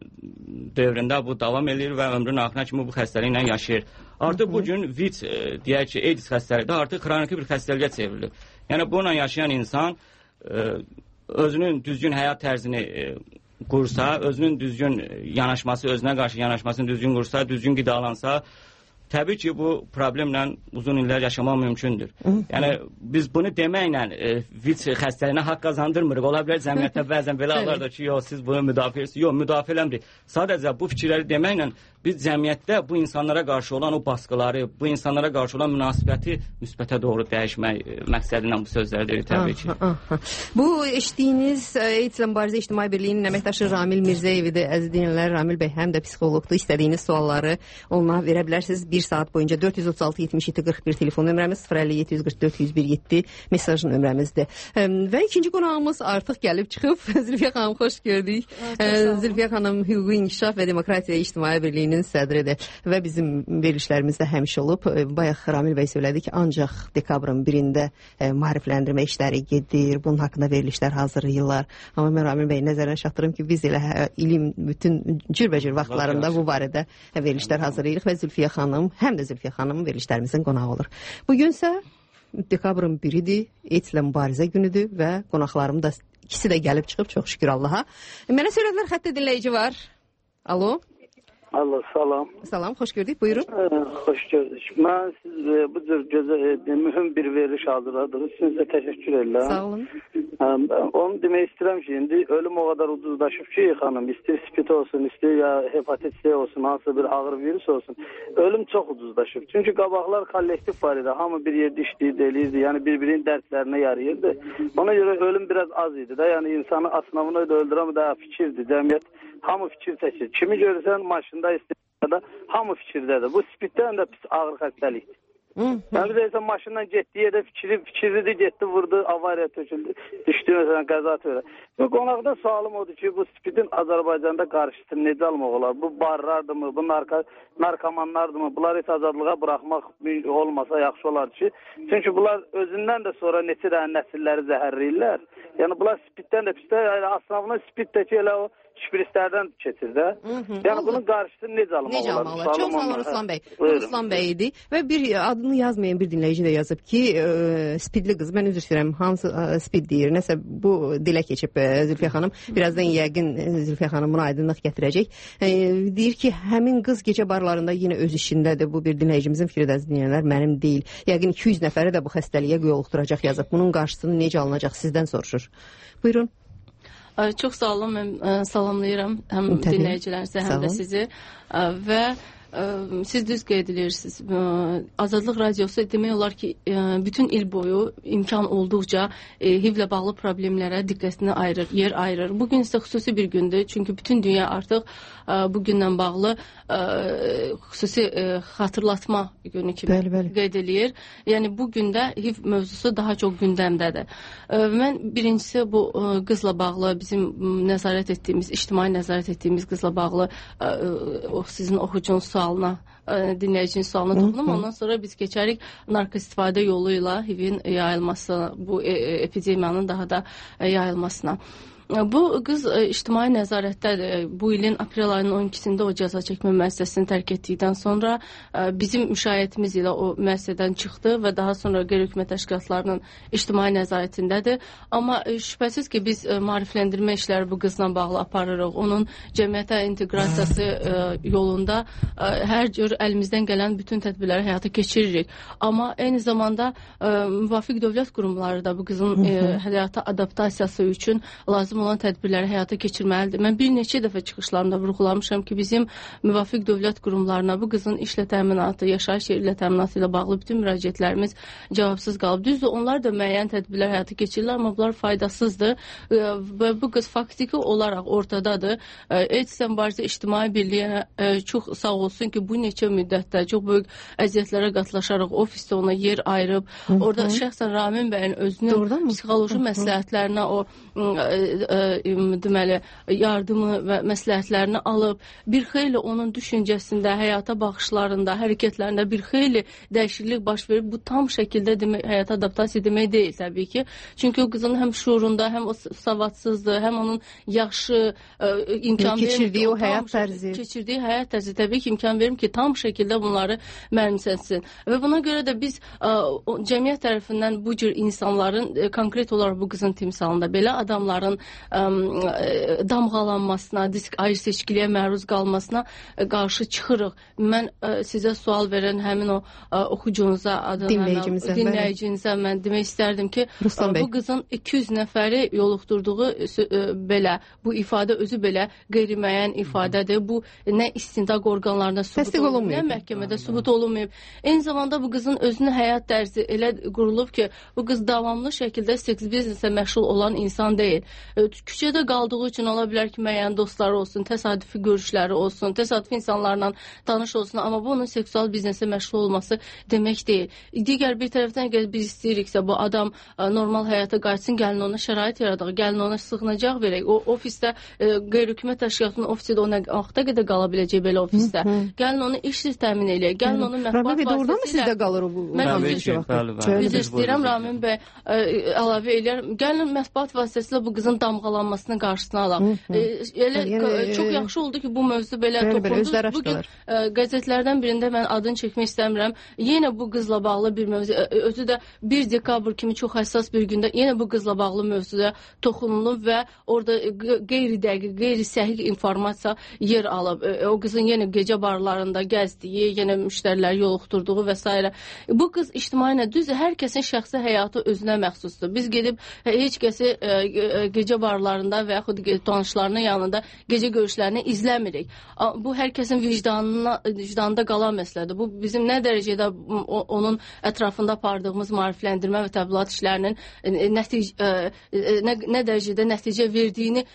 dövründə bu davam edir və ömrünün axırına kimi bu xəstəliklə yaşayır. Artıq bu gün V I T, e, deyək ki, AIDS xəstəliyi də artıq xroniki bir xəstəliyə çevrilir. Yəni bununla yaşayan insan e, özünün düzgün həyat tərzini e, qursa, özünün düzgün yanaşması, özünə qarşı yanaşmasını düzgün qursa, düzgün qidalansa, təbii ki, bu problemlə uzun illər yaşamaq mümkündür. Yəni, biz bunu deməklə e, V I T xəstəliyinə haqq qazandırmırıq. Ola bilər cəmiyyətdə bəzən belə alırlar ki, yox, siz bunu müdafiə edirsiniz. Yox, müdafiə eləmirik. Sadəcə bu fikirləri deməklə biz cəmiyyətdə bu insanlara qarşı olan o baskıları, bu insanlara qarşı olan münasibəti müsbətə doğru dəyişmək məqsədilə bu sözləri deyirik təbii ki. Aha, aha. Bu eşitdiyiniz AIDS-lə Mübarizə İctimai Birliyinin əməkdaşı Ramil Mirzəyevidir. Əziz dinləyənlər, Ramil bəy həm də psixoloqdur. İstədiyiniz sualları ona verə bilərsiniz. Bir saat boyunca dörd yüz otuz altı yetmiş yeddi qırx bir telefon nömrəmiz, sıfır əlli yeddi yüz qırx dörd yüz bir yeddi mesaj nömrəmizdir. Və ikinci qonağımız artıq gəlib çıxıb. Zülfiyə xanım, xoş gördük. Zülfiyə xanım Hüquqi İnkişaf və Demokratiya İctimai Birliyinin sədridir və bizim verilişlərimizdə həmişə olub. Bayaq Ramil bəy söylədi ki, ancaq dekabrın birində maarifləndirmə işləri gedir, bunun haqqında verilişlər hazırlayırlar. Amma mən Ramil bəy nəzərə çatdırım ki, biz elə ilim bütün cürbəcür vaxtlarında bu barədə verilişlər hazırlayırıq və Zülfiyə xanım, həm də Zülfiyə xanım verilişlərimizin qonağı olur. Bugünsə dekabrın biridir, AIDS-lə mübarizə günüdür və qonaqlarım da ikisi də gəlib çıxıb, çox şükür Allaha. Mənə söylədilər, xəttə dinləyici var. Alo. Allah salam. Salam, xoş gördük. Buyurun. Ee, xoş gördük. Mən siz e, bu cür gözə e, mühüm bir veriliş hazırladınız. Sizə təşəkkür edirəm. Sağ olun. Ee, onu demək istəyirəm ki, indi ölüm o qədər ucuzlaşıb ki, xanım, istər spid olsun, istər ya hepatit C olsun, hansısa bir ağır virus olsun, ölüm çox ucuzlaşıb. Çünki qabaqlar kollektiv var idi, hamı bir yerdə işləyirdi, eləyirdi, yəni bir-birinin dərslərinə yarayırdı. Ona görə ölüm biraz az idi də, yəni insanı asnavını da öldürəm də fikirdir, cəmiyyət hamı fikir çəkir. Kimi görürsən maşında istəyirdə, hamı fikirdədir. Bu spiddən də pis ağır xəstəlikdir. Yəni bir deyirsən maşından getdiyi yerdə fikri, fikirlidir, getdi, vurdu, avariya töküldü, düşdü məsələn qəza törə. Bu qonaqda sualım odur ki, bu spidin Azərbaycanda qarşısını necə almaq olar? Bu barlardırmı, bu narka, narkomanlardırmı? Bunları heç azadlığa buraxmaq olmasa yaxşı olar ki. Çünki bunlar özündən də sonra neçə dənə nəsilləri zəhərləyirlər. Yəni bunlar spiddən də pislər, yəni asnafına spiddəki elə o şprislərdən keçir də. Yəni bunun qarşısını necə almaq necə olar? Necə almaq olar? Çox sağ olun Ruslan bəy. Ruslan bəy idi və bir adını yazmayan bir dinləyici də yazıb ki, e, spidli qız, mən üzr istəyirəm, hansı e, spid deyir, nəsə bu dilə keçib e, Zülfiyə xanım. Birazdan yəqin Zülfiyə xanım buna aydınlıq gətirəcək. E, deyir ki, həmin qız gecə barlarında yenə öz işindədir. Bu bir dinləyicimizin fikri də dinləyənlər, mənim deyil. Yəqin iki yüz nəfəri də bu xəstəliyə yoluxduracaq yazıb. Bunun qarşısını necə alınacaq sizdən soruşur. Buyurun. Çox sağ olun, mən salamlayıram həm dinləyicilərinizi, həm də sizi və siz düz qeyd edirsiniz. Azadlıq Radiosu demək olar ki, bütün il boyu imkan olduqca H I V-lə bağlı problemlərə diqqətini ayırır, yer ayırır. Bugün isə xüsusi bir gündür, çünki bütün dünya artıq bu gündən bağlı xüsusi xatırlatma günü kimi bəli, bəli. qeyd edir. Yəni bu gündə H I V mövzusu daha çox gündəmdədir. Mən birincisi bu qızla bağlı, bizim nəzarət etdiyimiz, ictimai nəzarət etdiyimiz qızla bağlı o sizin oxucunuz sual sualına, dinləyicinin sualına toxunum. Ondan sonra biz keçərik narkoistifadə yolu ilə H I V-in yayılmasına, bu epidemiyanın daha da yayılmasına. Bu qız ictimai nəzarətdədir. Bu ilin aprel ayının on ikisində o cəza çəkmə müəssisəsini tərk etdikdən sonra bizim müşayiətimiz ilə o müəssisədən çıxdı və daha sonra qeyri-hökumət təşkilatlarının ictimai nəzarətindədir. Amma şübhəsiz ki, biz maarifləndirmə işləri bu qızla bağlı aparırıq. Onun cəmiyyətə inteqrasiyası yolunda hər cür əlimizdən gələn bütün tədbirləri həyata keçiririk. Amma eyni zamanda müvafiq dövlət qurumları da bu qızın həyata adaptasiyası üçün lazım olan tədbirləri həyata keçirməlidir. Mən bir neçə dəfə çıxışlarımda vurğulamışam ki, bizim müvafiq dövlət qurumlarına bu qızın işlə təminatı, yaşayış yeri ilə təminatı ilə bağlı bütün müraciətlərimiz cavabsız qalıb. Düzdür, onlar da müəyyən tədbirlər həyata keçirirlər, amma bunlar faydasızdır və bu qız faktiki olaraq ortadadır. AIDS-lə mübarizə ictimai birliyinə çox sağ olsun ki, bu neçə müddətdə çox böyük əziyyətlərə qatlaşaraq ofisdə ona yer ayırıb, orada şəxsən Ramin bəyin özünün psixoloji məsləhətlərinə o deməli yardımı və məsləhətlərini alıb, bir xeyli onun düşüncəsində, həyata baxışlarında, hərəkətlərində bir xeyli dəyişiklik baş verib. Bu tam şəkildə demək, həyata adaptasiya demək deyil təbii ki. Çünki o qızın həm şuurunda, həm o savadsızdır, həm onun yaxşı ə, imkan verir. Keçirdiyi o həyat tərzi. Keçirdiyi həyat tərzi təbii ki, imkan verim ki, tam şəkildə bunları mənimsənsin. Və buna görə də biz ə, o, cəmiyyət tərəfindən bu cür insanların ə, konkret olaraq bu qızın timsalında belə adamların ə, damğalanmasına, disk ayrı seçkiliyə məruz qalmasına ə, qarşı çıxırıq. Mən ə, sizə sual verən həmin o ə, oxucunuza, adına, dinləyicimizə, dinləyicimizə mən demək istərdim ki, ə, bu qızın iki yüz nəfəri yoluxdurduğu ə, belə, bu ifadə özü belə qeyri-müəyyən ifadədir. Bu nə istintaq orqanlarında sübut olunmayıb, nə məhkəmədə sübut olunmayıb. Eyni zamanda bu qızın özünün həyat tərzi elə qurulub ki, bu qız davamlı şəkildə seks biznesə məşğul olan insan deyil. Küçədə qaldığı üçün ola bilər ki, müəyyən dostları olsun, təsadüfi görüşləri olsun, təsadüfi insanlarla tanış olsun, amma bu onun seksual biznesə məşğul olması demək deyil. Digər bir tərəfdən əgər biz istəyiriksə, bu adam normal həyata qayıtsın, gəlin ona şərait yaradaq, gəlin ona sığınacaq verək. O ofisdə, qeyri-hökumət təşkilatının ofisi də o nə vaxta qədər qala biləcək belə ofisdə. Gəlin onu işsiz təmin eləyək, gəlin onu mətbuat vasitəsilə... Mən üzr istəyirəm, Ramin bəy əlavə eləyər. Gəlin mətbuat vasitəsilə bu qızın damğalanmasının qarşısını alaq. Elə çox yaxşı oldu ki, bu mövzu belə toxundu. Bugün qəzetlərdən birində mən adını çəkmək istəmirəm. Yenə bu qızla bağlı bir mövzu, özü də bir dekabr kimi çox həssas bir gündə yenə bu qızla bağlı mövzuda toxunulub və orada qeyri-dəqiq, qeyri-səhih informasiya yer alıb. O qızın yenə gecə barlarında gəzdiyi, yenə müştərilər yoluxturduğu və s. Bu qız ictimai düz hər kəsin şəxsi həyatı özünə məxsusdur. Biz gedib heç kəsi gecə barlarında və yaxud tanışlarının yanında gecə görüşlərini izləmirik. Bu hər kəsin vicdanına, vicdanında qalan məsələdir. Bu bizim nə dərəcədə onun ətrafında apardığımız maarifləndirmə və təbliğat işlərinin nəticə, nə, nə dərəcədə nəticə verdiyini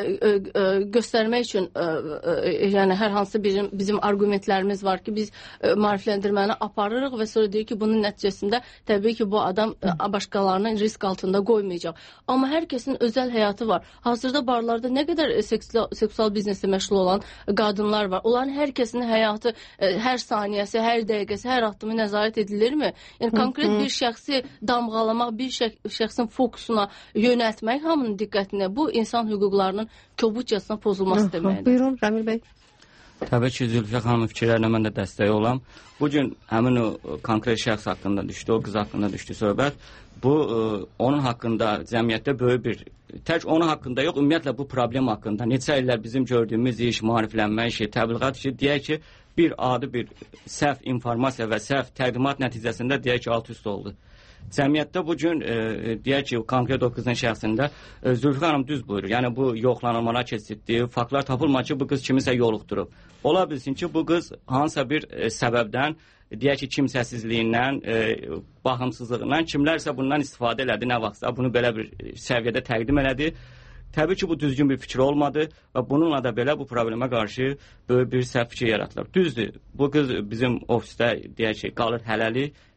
göstərmək üçün yəni hər hansı bizim, bizim argumentlərimiz var ki, biz maarifləndirməni aparırıq və sonra deyir ki, bunun nəticəsində təbii ki, bu adam başqalarını risk altında qoymayacaq. Amma hər kəsin özəl həyatı var. Hazırda barlarda nə qədər seksual, seksual bizneslə məşğul olan qadınlar var. Onların hər kəsin həyatı, hər saniyəsi, hər dəqiqəsi, hər addımı nəzarət edilirmi? Yəni konkret bir şəxsi damğalamaq, bir şəx şəxsin fokusuna yönəltmək hamının diqqətini bu insan hüquqlarının kobudcasına pozulması deməkdir. Buyurun, Ramil bəy. Təbii ki, Zülfiyə xanımın fikirlərinə mən də dəstək olam. Bugün həmin o konkret şəxs haqqında düşdü, o qız haqqında düşdü söhbət. Bu, onun haqqında cəmiyyətdə böyük bir, tək onun haqqında yox, ümumiyyətlə bu problem haqqında neçə illər bizim gördüyümüz iş, maariflənmə işi, təbliğat işi, deyək ki, bir adi bir səhv informasiya və səhv təqdimat nəticəsində deyək ki, alt üst oldu. Cəmiyyətdə bugün e, deyək ki, konkret o qızın şəxsində e, Zülfiyə xanım düz buyurur. Yəni bu yoxlanılmalar keçirdi, faktlar tapılmadı ki, bu qız kimisə yoluxdurub. Ola bilsin ki, bu qız hansısa bir e, səbəbdən, deyək ki, kimsəsizliyindən, e, baxımsızlığından, kimlərsə bundan istifadə elədi, nə vaxtsa bunu belə bir səviyyədə təqdim elədi. Təbii ki, bu düzgün bir fikir olmadı və bununla da belə bu problemə qarşı böyük bir səhv fikir yaratılır. Düzdür, bu qız bizim ofisdə deyək ki, qalır hələlik.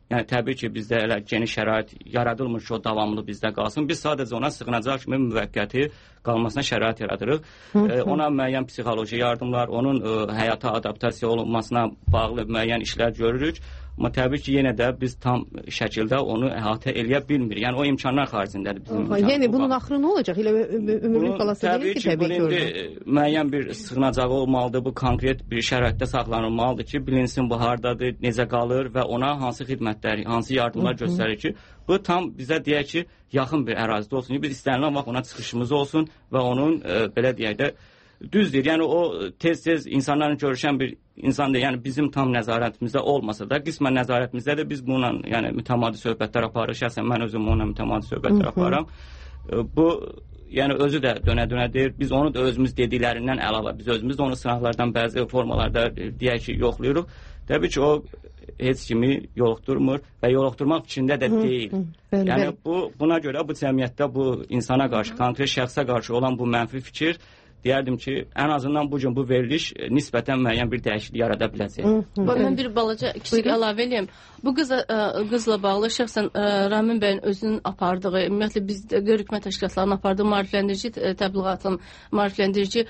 Yəni təbii ki, bizdə elə geniş şərait yaradılmır ki, o davamlı bizdə qalsın. Biz sadəcə ona sığınacaq kimi müvəqqəti qalmasına şərait yaradırıq. E, ona müəyyən psixoloji yardımlar, onun e, həyata adaptasiya olunmasına bağlı müəyyən işlər görürük. Amma təbii ki, yenə də biz tam şəkildə onu əhatə eləyə bilmirik. Yəni o imkanlar xaricindədir bizim imkanlar. Yəni bunun axırı nə olacaq? Elə ömürlük qalası deyil ki, təbii ki, orada. Müəyyən bir sığınacağı olmalıdır, bu konkret bir şəraitdə saxlanılmalıdır ki, bilinsin bu hardadır, necə qalır və ona hansı xidmətləri, hansı yardımlar göstərir ki, bu tam bizə deyək ki, yaxın bir ərazidə olsun ki, biz istənilən vaxt ona çıxışımız olsun və onun e, belə deyək də düzdür. Yəni o tez-tez insanların görüşən bir insandır. Yəni bizim tam nəzarətimizdə olmasa da, qismən nəzarətimizdə də biz bununla, yəni mütəmadi söhbətlər aparırıq. Şəxsən mən özüm onunla mütəmadi söhbətlər aparıram. Bu yəni özü də dönə-dönə deyir. Biz onu da özümüz dediklərindən əlavə, biz özümüz də onu sınaqlardan bəzi formalarda deyək ki, yoxlayırıq. Təbii ki, o heç kimi yoluxdurmur və yoluxdurmaq fikrində də deyil. Yəni bu buna görə bu cəmiyyətdə bu insana qarşı, konkret şəxsə qarşı olan bu mənfi fikir deyərdim ki, ən azından bu gün bu veriliş nisbətən müəyyən bir dəyişiklik yarada biləcək. Mən bir balaca kiçik əlavə eləyim. Bu qıza, qızla bağlı şəxsən Ramin bəyin özünün apardığı, ümumiyyətlə biz qeyri-hökumət təşkilatlarının apardığı maarifləndirici təbliğatın, maarifləndirici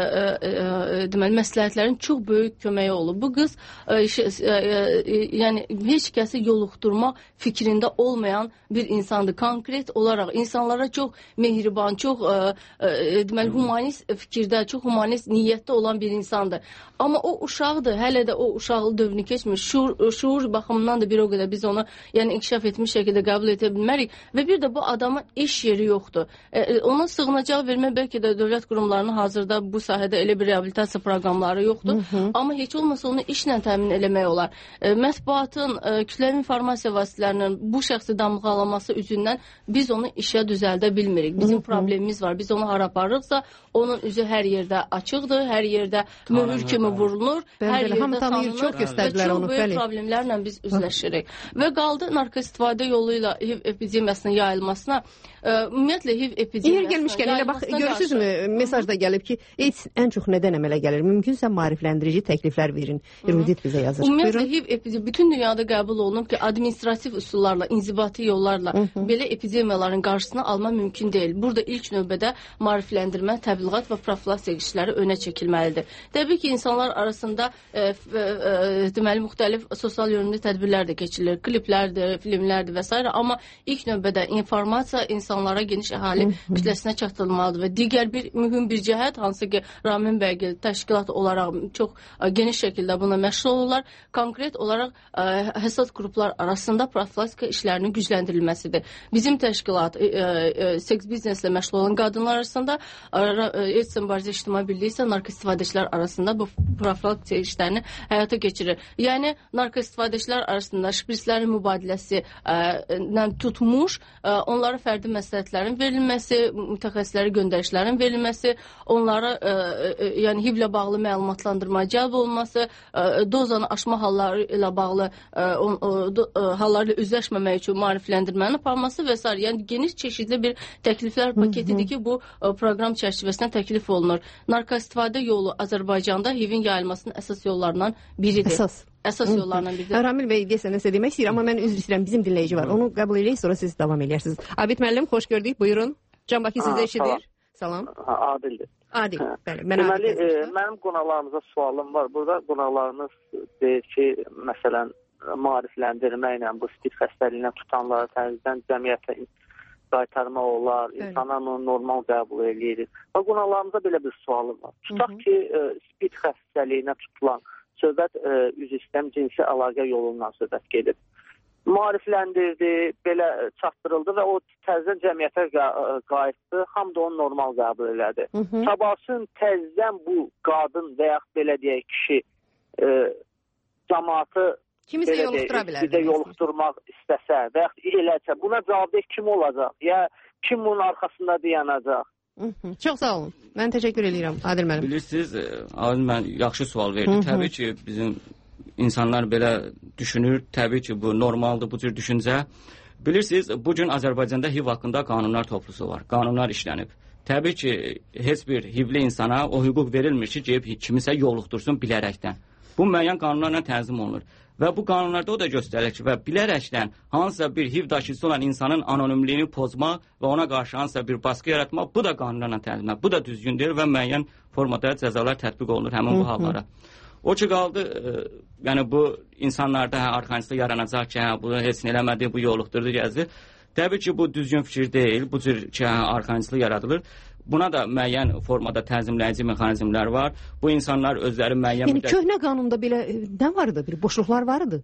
deməli məsləhətlərin çox böyük köməyi olub. Bu qız yəni heç kəsi yoluxdurma fikrində olmayan bir insandır. Konkret olaraq insanlara çox mehriban, çox deməli humanist fikirdə, çox humanist niyyətdə olan bir insandır. Amma o uşaqdır, hələ də o uşaqlı dövrünü keçmiş, şuur, şuur baxımından da bir o qədər biz onu yəni inkişaf etmiş şəkildə qəbul edə bilmərik və bir də bu adamın iş yeri yoxdur. E, ona sığınacaq vermək bəlkə də dövlət qurumlarının hazırda bu sahədə elə bir reabilitasiya proqramları yoxdur. Hı -hı. Amma heç olmasa onu işlə təmin eləmək olar. E, mətbuatın, e, kütləvi informasiya vasitələrinin bu şəxsi damğalaması üzündən biz onu işə düzəldə bilmirik. Bizim Hı -hı. problemimiz var. Biz onu hara aparırıqsa onun üzü hər yerdə açıqdır, hər yerdə mühür kimi vurulur, Bəli, hər yerdə hamı tanıyır, tanınır çox göstərdilər və çox onu, böyük bəli. problemlərlə biz üzləşirik. Və qaldı narkoistifadə yolu ilə H I V epidemiyasının yayılmasına. E, ümumiyyətlə H I V epidemiyasının Yer gəlmişkən elə bax görürsünüzmü mesajda gəlib ki, AIDS ən çox nədən əmələ gəlir? Mümkünsə maarifləndirici təkliflər verin. Erudit bizə yazır. Ümumiyyətlə H I V epidemiyası bütün dünyada qəbul olunub ki, administrativ üsullarla, inzibati yollarla Hı -hı. belə epidemiyaların qarşısını alma mümkün deyil. Burada ilk növbədə maarifləndirmə, təbliğat və profilaktik işləri önə çəkilməlidir. Təbii ki, insanlar arasında e, e, e, deməli müxtəlif sosial yönümlü tədbirlər də keçirilir. Kliplərdir, filmlərdir və s. Amma ilk növbədə informasiya insanlara geniş əhali kütləsinə çatdırılmalıdır və digər bir mühüm bir cəhət hansı ki, Ramin bəy təşkilat olaraq çox e, geniş şəkildə buna məşğul olurlar. Konkret olaraq e, həssas qruplar arasında profilaktika işlərinin gücləndirilməsidir. Bizim təşkilat e, e, seks bizneslə məşğul olan qadınlar arasında AIDS mübarizə ictimai birliyi isə narkoistifadəçilər arasında bu profilaktika işlərini həyata keçirir. Yəni narkoistifadəçilər arasında şprislərin mübadiləsi ə, tutmuş, ə, onlara fərdi məsləhətlərin verilməsi, mütəxəssislərə göndərişlərin verilməsi, onlara ə, ə, yəni H I V-lə bağlı məlumatlandırma cəlb olunması, ə, dozanı aşma halları ilə bağlı ə, on, ə, ə, hallarla üzləşməmək üçün maarifləndirmənin aparılması və s. Yəni geniş çeşidli bir təkliflər paketidir ki, bu ə, proqram çərçivəsində təklif olunur. Narkoistifadə yolu Azərbaycanda H I V-in yayılmasının əsas yollarından biridir. Əsas. Əsas yollarından biridir. Ramil bəy deyəsən nəsə demək istəyir, amma mən üzr istəyirəm, bizim dinləyici var. Onu qəbul edək, sonra siz davam edərsiniz. Abid müəllim, xoş gördük. Buyurun. Can Bakı sizə eşidir. Salam. Adildir. Adil. Bəli, mən Deməli, e, mənim qonaqlarımıza sualım var. Burada qonaqlarınız deyir ki, məsələn, maarifləndirmə ilə bu spid xəstəliyinə tutanları təzədən cəmiyyətə qaytarma olar, insanlar onu normal qəbul edir. Və qonaqlarımıza belə bir sualım var. Tutaq ki, e, spid xəstəliyinə tutulan söhbət e, üzü istəm cinsi əlaqə yolundan söhbət gedir. Maarifləndirdi, belə çatdırıldı və o təzədən cəmiyyətə qayıtdı, hamı da onu normal qəbul elədi. Sabahsın təzədən bu qadın və yaxud belə deyək kişi e, cəmaatı Kimisə yoluxdura bilər. Bir də yoluxdurmaq istəsə və yaxud eləsə, buna cavabdeh kim olacaq? Ya kim bunun arxasında dayanacaq? Çox sağ olun. Mən təşəkkür edirəm Adil müəllim. Bilirsiniz, Adil müəllim yaxşı sual verdi. Təbii ki, bizim insanlar belə düşünür. Təbii ki, bu normaldır, bu cür düşüncə. Bilirsiniz, bu gün Azərbaycanda H I V haqqında qanunlar toplusu var. Qanunlar işlənib. Təbii ki, heç bir H I V-li insana o hüquq verilmir ki, kimisə yoluxdursun bilərəkdən. Bu müəyyən qanunlarla tənzim olunur. Və bu qanunlarda o da göstərilir ki, və bilərəkdən hansısa bir H I V daşıyıcısı olan insanın anonimliyini pozmaq və ona qarşı hansısa bir baskı yaratmaq, bu da qanunlarla tənzimlənir. Bu da düzgün deyil və müəyyən formada cəzalar tətbiq olunur həmin bu hallara. O ki qaldı, e, yəni bu insanlarda hə, arxançılıq yaranacaq ki, hə, bunu heç nə eləmədi, bu yoluxdurdu, gəzdi. Təbii ki, bu düzgün fikir deyil, bu cür ki, hə, arxançılıq yaradılır. Buna da müəyyən formada tənzimləyici mexanizmlər var. Bu insanlar özləri müəyyən... Yəni müddət... köhnə qanunda belə nə vardı? Bir boşluqlar vardı?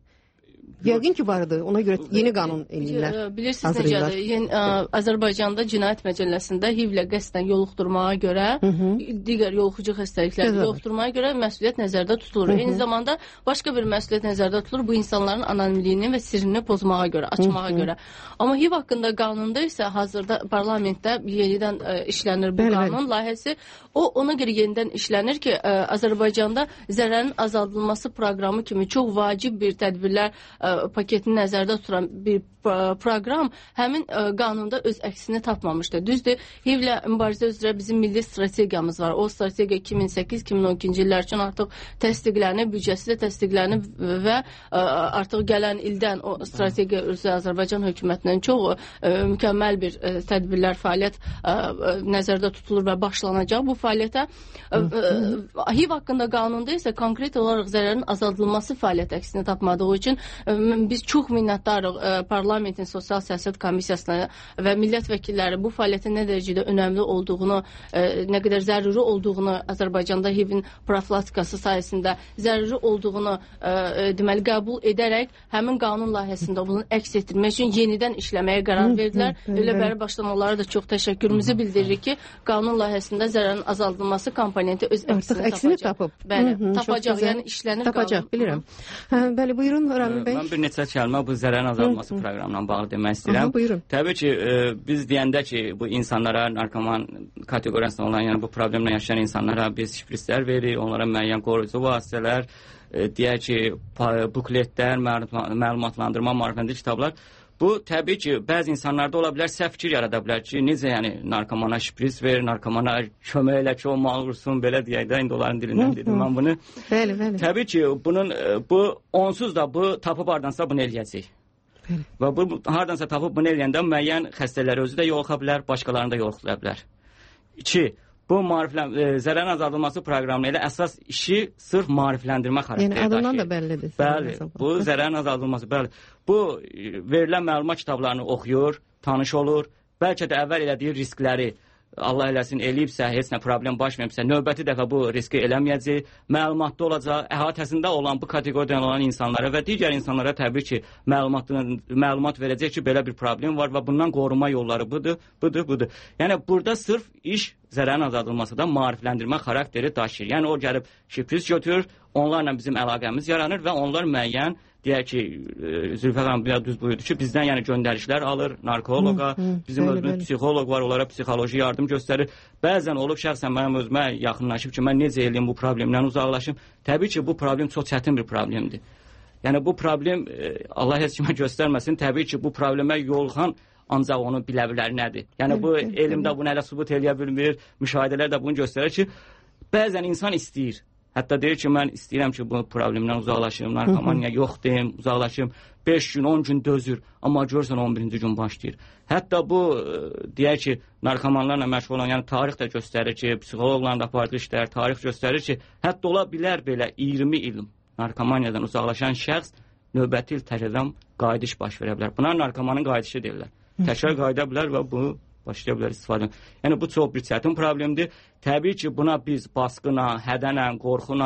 Yəqin ki vardı. Ona görə yeni qanun eləyirlər. Bilirsiniz necədir? Yeni, ə, Azərbaycanda Cinayət Məcəlləsində H I V-lə qəsdən yoluxdurmağa görə, Hı -hı. digər yoluxucu xəstəlikləri yoluxdurmağa görə məsuliyyət nəzərdə tutulur. Hı -hı. Eyni zamanda başqa bir məsuliyyət nəzərdə tutulur bu insanların anonimliyini və sirrini pozmağa görə, açmağa Hı -hı. görə. Amma H I V haqqında qanunda isə hazırda parlamentdə yenidən ə, işlənir bu bəli, qanun bəli. layihəsi. O ona görə yenidən işlənir ki, ə, Azərbaycanda zərərin azaldılması proqramı kimi çox vacib bir tədbirlər ə, paketini nəzərdə tutulan bir proqram həmin ə, qanunda öz əksini tapmamışdı. Düzdür, H I V-lə mübarizə üzrə bizim milli strategiyamız var. O strategiya iki min səkkiz iki min on ikinci illər üçün artıq təsdiqlənib, büdcəsi də təsdiqlənib və ə, artıq gələn ildən o strategiya üzrə Azərbaycan hökumətinin çox ə, mükəmməl bir ə, tədbirlər, fəaliyyət ə, nəzərdə tutulur və başlanacaq bu fəaliyyətə. Ə, ə, H I V haqqında qanunda isə konkret olaraq zərərin azaldılması fəaliyyət əksini tapmadığı üçün ə, biz çox minnətdarıq ə, Parlamentin Sosial Siyasət Komissiyasına və millət vəkilləri bu fəaliyyətin nə dərəcədə önəmli olduğunu, ə, nə qədər zəruri olduğunu, Azərbaycanda H I V-in profilaktikası sayəsində zəruri olduğunu ə, deməli qəbul edərək həmin qanun layihəsində bunu əks etdirmək üçün yenidən işləməyə qərar verdilər. Elə bəri başdan onlara da çox təşəkkürümüzü bildiririk ki, qanun layihəsində zərərin azaldılması komponenti öz əksini, əksini tapıb. Bəli, Hı -hı, tapacaq, yəni işlənir tapacaq, qanun. Bilirəm. Hə, bəli, buyurun Rami bəy. Mən bir neçə kəlmə bu zərərin azalması proqramla bağlı demək istəyirəm. Aha, Təbii ki, e, biz deyəndə ki, bu insanlara, narkoman kateqoriyasında olan, yəni bu problemlə yaşayan insanlara biz şifrislər veririk, onlara müəyyən qoruyucu vasitələr, e, deyək ki, bukletlər, məlumatlandırma, maarifləndirici kitablar. Bu, təbii ki, bəzi insanlarda ola bilər, səhv fikir yarada bilər ki, necə yəni narkomana şifris ver, narkomana kömək elə ki, o mal vursun, belə deyək də, indi onların dilindən dedim mən bunu. Bəli, bəli. Təbii ki, bunun, bu, onsuz da bu tapıb hardansa bunu eləyəcək. Bəli. Və bu, hardansa tapıb bunu eləyəndə müəyyən xəstələri özü də yoluxa bilər, başqalarını da yoluxula bilər. İki, bu maariflən, e, zərərin azaldılması proqramı ilə əsas işi sırf maarifləndirmə xarakteri daşıyır. Yəni adından da bəllidir. Bəli, bu zərərin azaldılması, bəli. Bu verilən məlumat kitablarını oxuyur, tanış olur, bəlkə də əvvəl elədiyi riskləri Allah eləsin eləyibsə, heç nə problem baş veribsə, növbəti dəfə bu riski eləməyəcək, məlumatda olacaq, əhatəsində olan bu kateqoriyadan olan insanlara və digər insanlara təbii ki, məlumat, məlumat verəcək ki, belə bir problem var və bundan qorunma yolları budur, budur, budur. Yəni, burada sırf iş zərərin azaldılması da maarifləndirmə xarakteri daşıyır. Yəni, o gəlib şifris götürür, onlarla bizim əlaqəmiz yaranır və onlar müəyyən deyək ki, Zülfə xanım biraz düz buyurdu ki, bizdən yəni göndərişlər alır narkoloqa, hı, hı, bizim bəli, özümüz bəli. Psixoloq var, onlara psixoloji yardım göstərir. Bəzən olub şəxsən mənim özümə yaxınlaşıb ki, mən necə eləyim bu problemdən uzaqlaşım. Təbii ki, bu problem çox çətin bir problemdir. Yəni bu problem, Allah heç kimə göstərməsin, təbii ki, bu problemə yolxan ancaq onu bilə bilər nədir. Yəni bu elmdə bunu hələ sübut eləyə bilmir, müşahidələr də bunu göstərir ki, bəzən insan istəyir. Hətta deyir ki, mən istəyirəm ki, bu problemdən uzaqlaşım, narkomaniya yox deyim, uzaqlaşım. beş gün, on gün dözür, amma görürsən on birinci gün başlayır. Hətta bu, deyək ki, narkomanlarla məşğul olan, yəni tarix də göstərir ki, psixoloqlarla da apardığı işlər, tarix göstərir ki, hətta ola bilər belə iyirmi il narkomaniyadan uzaqlaşan şəxs növbəti il təkrardan qayıdış baş verə bilər. Buna narkomanın qayıdışı deyirlər. Təkrar qayıda bilər və bu başlaya bilər istifadə. Yəni bu çox bir çətin problemdir. Təbii ki, buna biz baskına, hədənlə, qorxuna,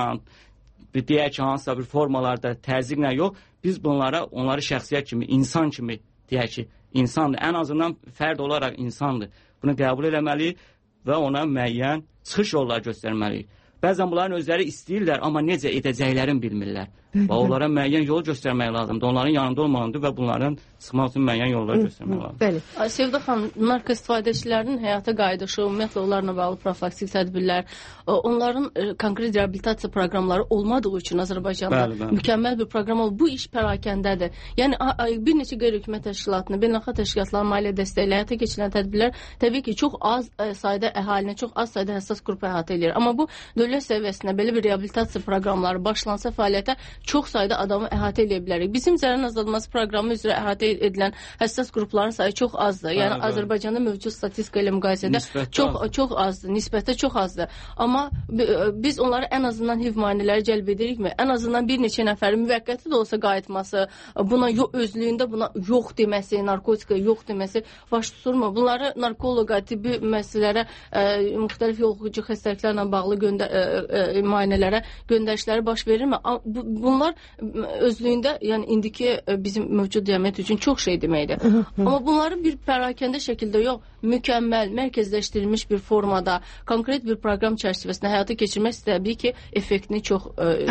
deyək ki, hansısa bir formalarda təzyiqlə yox, biz bunlara, onları şəxsiyyət kimi, insan kimi, deyək ki, insandır. Ən azından fərd olaraq insandır. Bunu qəbul eləməliyik və ona müəyyən çıxış yolları göstərməliyik. Bəzən bunların özləri istəyirlər, amma necə edəcəklərini bilmirlər. Və onlara müəyyən yol göstərmək lazımdır. Onların yanında olmalıdır və bunların çıxmaq üçün müəyyən yollar göstərmək lazımdır. Bəli. Sevda xanım, narko istifadəçilərinin həyata qayıdışı, ümumiyyətlə onlarla bağlı profilaktik tədbirlər, onların konkret reabilitasiya proqramları olmadığı üçün Azərbaycanda bəli, bəli. mükəmməl bir proqram olub. Bu iş pərakəndədir. Yəni bir neçə qeyri-hökumət təşkilatını, beynəlxalq təşkilatların maliyyə dəstəyi ilə həyata keçirilən tədbirlər təbii ki, çox az sayda əhalini, çox az sayda həssas qrupu əhatə edir. Amma bu dövlət dövlət səviyyəsində belə bir reabilitasiya proqramları başlansa fəaliyyətə çox sayda adamı əhatə edə bilərik. Bizim zərər azalması proqramı üzrə əhatə edilən həssas qrupların sayı çox azdır. Yəni hə, Azərbaycanda mövcud statistika ilə müqayisədə çox az. çox azdır, nisbətdə çox azdır. Amma biz onları ən azından H I V müayinələri cəlb edirikmi? Ən azından bir neçə nəfərin müvəqqəti də olsa qayıtması, buna özlüyündə buna yox deməsi, narkotika yox deməsi baş tuturmu? Bunları narkoloqa, tibbi müəssisələrə, müxtəlif yoluxucu xəstəliklərlə bağlı göndər, ə, ə, müayinələrə göndərişləri baş verirmi? Bunlar özlüyündə, yəni indiki bizim mövcud cəmiyyət üçün çox şey deməkdir. Amma bunları bir pərakəndə şəkildə yox, mükəmməl, mərkəzləşdirilmiş bir formada, konkret bir proqram çərçivəsində həyata keçirmək təbii ki, effektini çox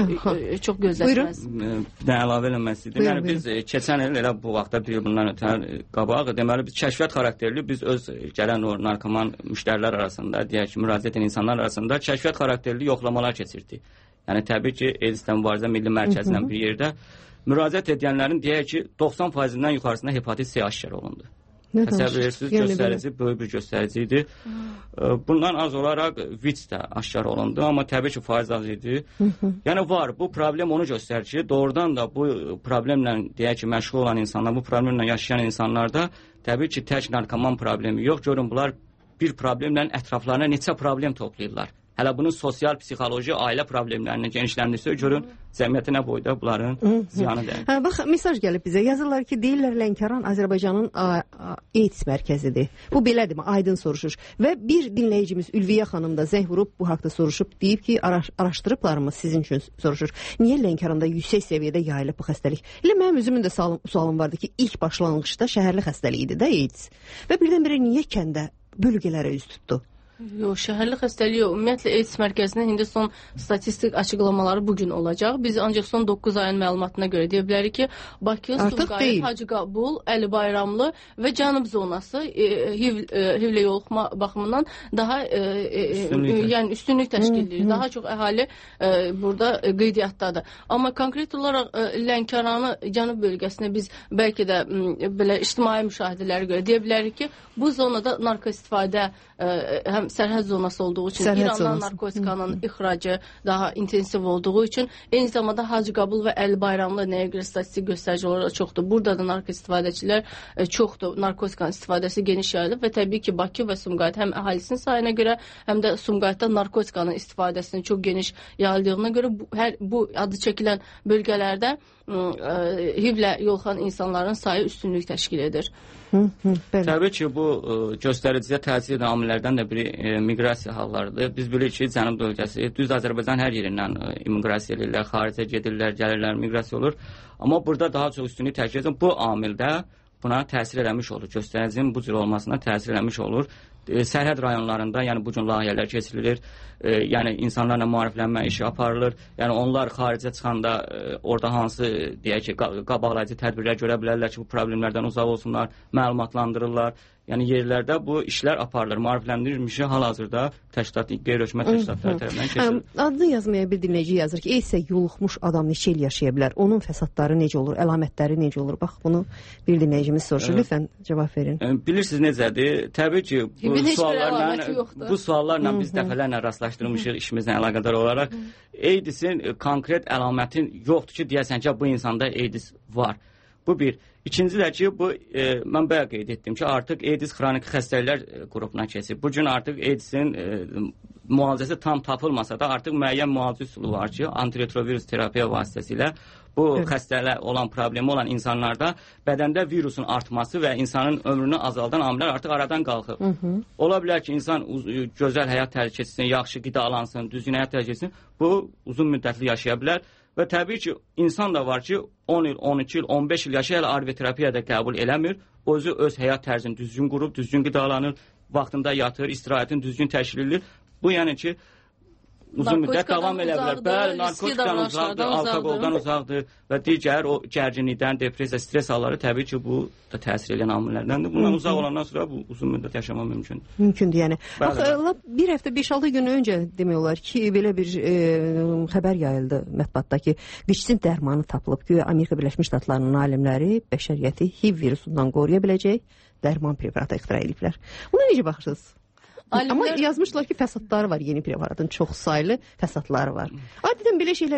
ə, çox gözlətməz. Bir də əlavə eləmək istəyirəm. Yəni biz keçən il elə bu vaxtda bir il bundan ötən qabaq, deməli biz kəşfiyyat xarakterli biz öz gələn o narkoman müştərilər arasında, deyək ki, müraciət edən insanlar arasında kəşfiyyat xarakterli yoxlamalar keçirdik. Yəni təbii ki, AIDS-dən mübarizə milli mərkəzindən bir yerdə müraciət edənlərin deyək ki, doxsan faizindən yuxarısında hepatit C aşkar olundu. Təsəvvür edirsiniz, göstərici, böyük bir göstərici idi. Bundan az olaraq V I C də aşkar olundu, amma təbii ki, faiz az idi. Yəni var, bu problem onu göstərir ki, doğrudan da bu problemlə, deyək ki, məşğul olan insanlar, bu problemlə yaşayan insanlarda təbii ki, tək narkoman problemi yox. Görün, bunlar bir problemlə ətraflarına neçə problem toplayırlar. Hələ bunun sosial, psixoloji, ailə problemlərini genişləndirsə, görün, cəmiyyətə nə boyda bunların ziyanı dəyir. Hə, bax, mesaj gəlib bizə. Yazırlar ki, deyirlər Lənkəran Azərbaycanın AIDS mərkəzidir. Bu belədirmi? Aydın soruşur. Və bir dinləyicimiz Ülviyə xanım da zəng vurub bu haqda soruşub, deyib ki, araş araşdırıblarmı sizin üçün soruşur. Niyə Lənkəranda yüksək səviyyədə yayılıb bu xəstəlik? Elə mənim özümün də sualım vardı ki, ilk başlanğıçda şəhərli xəstəlik idi də AIDS. Və birdən-birə niyə kəndə, bölgələrə üz tutdu? Yox, şəhərli xəstəlik yox. Ümumiyyətlə AIDS mərkəzində indi son statistik açıqlamaları bugün olacaq. Biz ancaq son doqquz ayın məlumatına görə deyə bilərik ki, Bakı, Sumqayıt, Hacıqabul, Əli Bayramlı və Cənub zonası H I V-lə yoluxma baxımından daha e, üstünlük, yəni üstünlük təşkil edir. Daha çox əhali e, burada qeydiyyatdadır. Amma konkret olaraq e, Lənkəranı Cənub bölgəsində biz bəlkə də m, belə ictimai müşahidələrə görə deyə bilərik ki, bu zonada narko istifadə e, həm sərhəd zonası olduğu üçün, sərhəd İrandan zonası. Narkotikanın Hı -hı. ixracı daha intensiv olduğu üçün, eyni zamanda Hacıqabul və Əli Bayramlı nəyə görə statistik göstərici olaraq çoxdur. Burada da narko istifadəçilər e, çoxdur. Narkotikanın istifadəsi geniş yayılıb və təbii ki, Bakı və Sumqayıt həm əhalisinin sayına görə, həm də Sumqayıtda narkotikanın istifadəsinin çox geniş yayıldığına görə bu, hər, bu adı çəkilən bölgələrdə H I V-lə yoluxan insanların sayı üstünlük təşkil edir. Hı, hı, Təbii ki, bu ə, göstəricisiyə təsir edən amillərdən də biri ə, miqrasiya hallarıdır. Biz bilirik ki, Cənub bölgəsi, düz Azərbaycan hər yerindən ə, immiqrasiya edirlər, xaricə gedirlər, gəlirlər, miqrasiya olur. Amma burada daha çox üstünlük təşkil edən bu amildə buna təsir eləmiş olur. Göstəricinin bu cür olmasına təsir eləmiş olur. E, sərhəd rayonlarında, yəni bu gün layihələr keçirilir. E, yəni insanlarla maariflənmə işi aparılır. Yəni onlar xaricə çıxanda e, orada hansı deyək ki, qabaqlayıcı tədbirlər görə bilərlər ki, bu problemlərdən uzaq olsunlar, məlumatlandırırlar. Yəni yerlərdə bu işlər aparılır. Maarifləndirilmiş hal-hazırda təşkilat, qeyri-hökumət təşkilatları tərəfindən keçirilir. Adını yazmaya bir dinləyici yazır ki, isə yoluxmuş adam neçə il yaşaya bilər? Onun fəsadları necə olur? Əlamətləri necə olur? Bax, bunu bir dinləyicimiz soruşur. Lütfən cavab verin. Bilirsiniz necədir? Təbii ki, bu suallarla, bu suallarla biz dəfələrlə rastlaşdırmışıq işimizlə əlaqədar olaraq. AIDS-in konkret əlamətin yoxdur ki, deyəsən ki, bu insanda AIDS var. Bu bir. İkinci də ki, bu, e, mən bəyə qeyd etdim ki, artıq AIDS xroniki xəstəliklər qrupuna keçib. Bu gün artıq AIDS-in e, müalicəsi tam tapılmasa da artıq müəyyən müalicə üsulu var ki, antiretrovirus terapiya vasitəsilə bu evet. xəstələ olan, problemi olan insanlarda bədəndə virusun artması və insanın ömrünü azaldan amillər artıq aradan qalxıb. Hı -hı. Ola bilər ki, insan uz gözəl həyat tərcih etsin, yaxşı qidalansın, düzgün həyat tərcih etsin, bu uzun müddətli yaşaya bilər. Və təbii ki, insan da var ki, on il, on iki il, on beş il yaşa hələ arvi terapiyada qəbul eləmir. Özü öz həyat tərzini düzgün qurub, düzgün qidalanır, vaxtında yatır, istirahətin düzgün təşkil edilir. Bu yəni ki, uzun müddət davam elə bilər. Bəli, narkotikdən uzaqdır, alkoqoldan uzaqdır və digər o gərginlikdən, depressiya, stres halları təbii ki, bu da təsir edən amillərdəndir. Bundan Hı -hı. uzaq olandan sonra bu uzun müddət yaşamaq mümkündür. Mümkündür, yəni. Bax, bir həftə, beş altı gün öncə demək olar ki, belə bir e, xəbər yayıldı mətbuatda ki, qıçsin dərmanı tapılıb ki, Amerika Birləşmiş Ştatlarının alimləri bəşəriyyəti H I V virusundan qoruya biləcək dərman preparatı ixtira ediblər. Buna necə baxırsınız? Alimlər... Amma yazmışlar ki, fəsadları var yeni preparatın, çox saylı fəsadları var. Adətən belə şeylər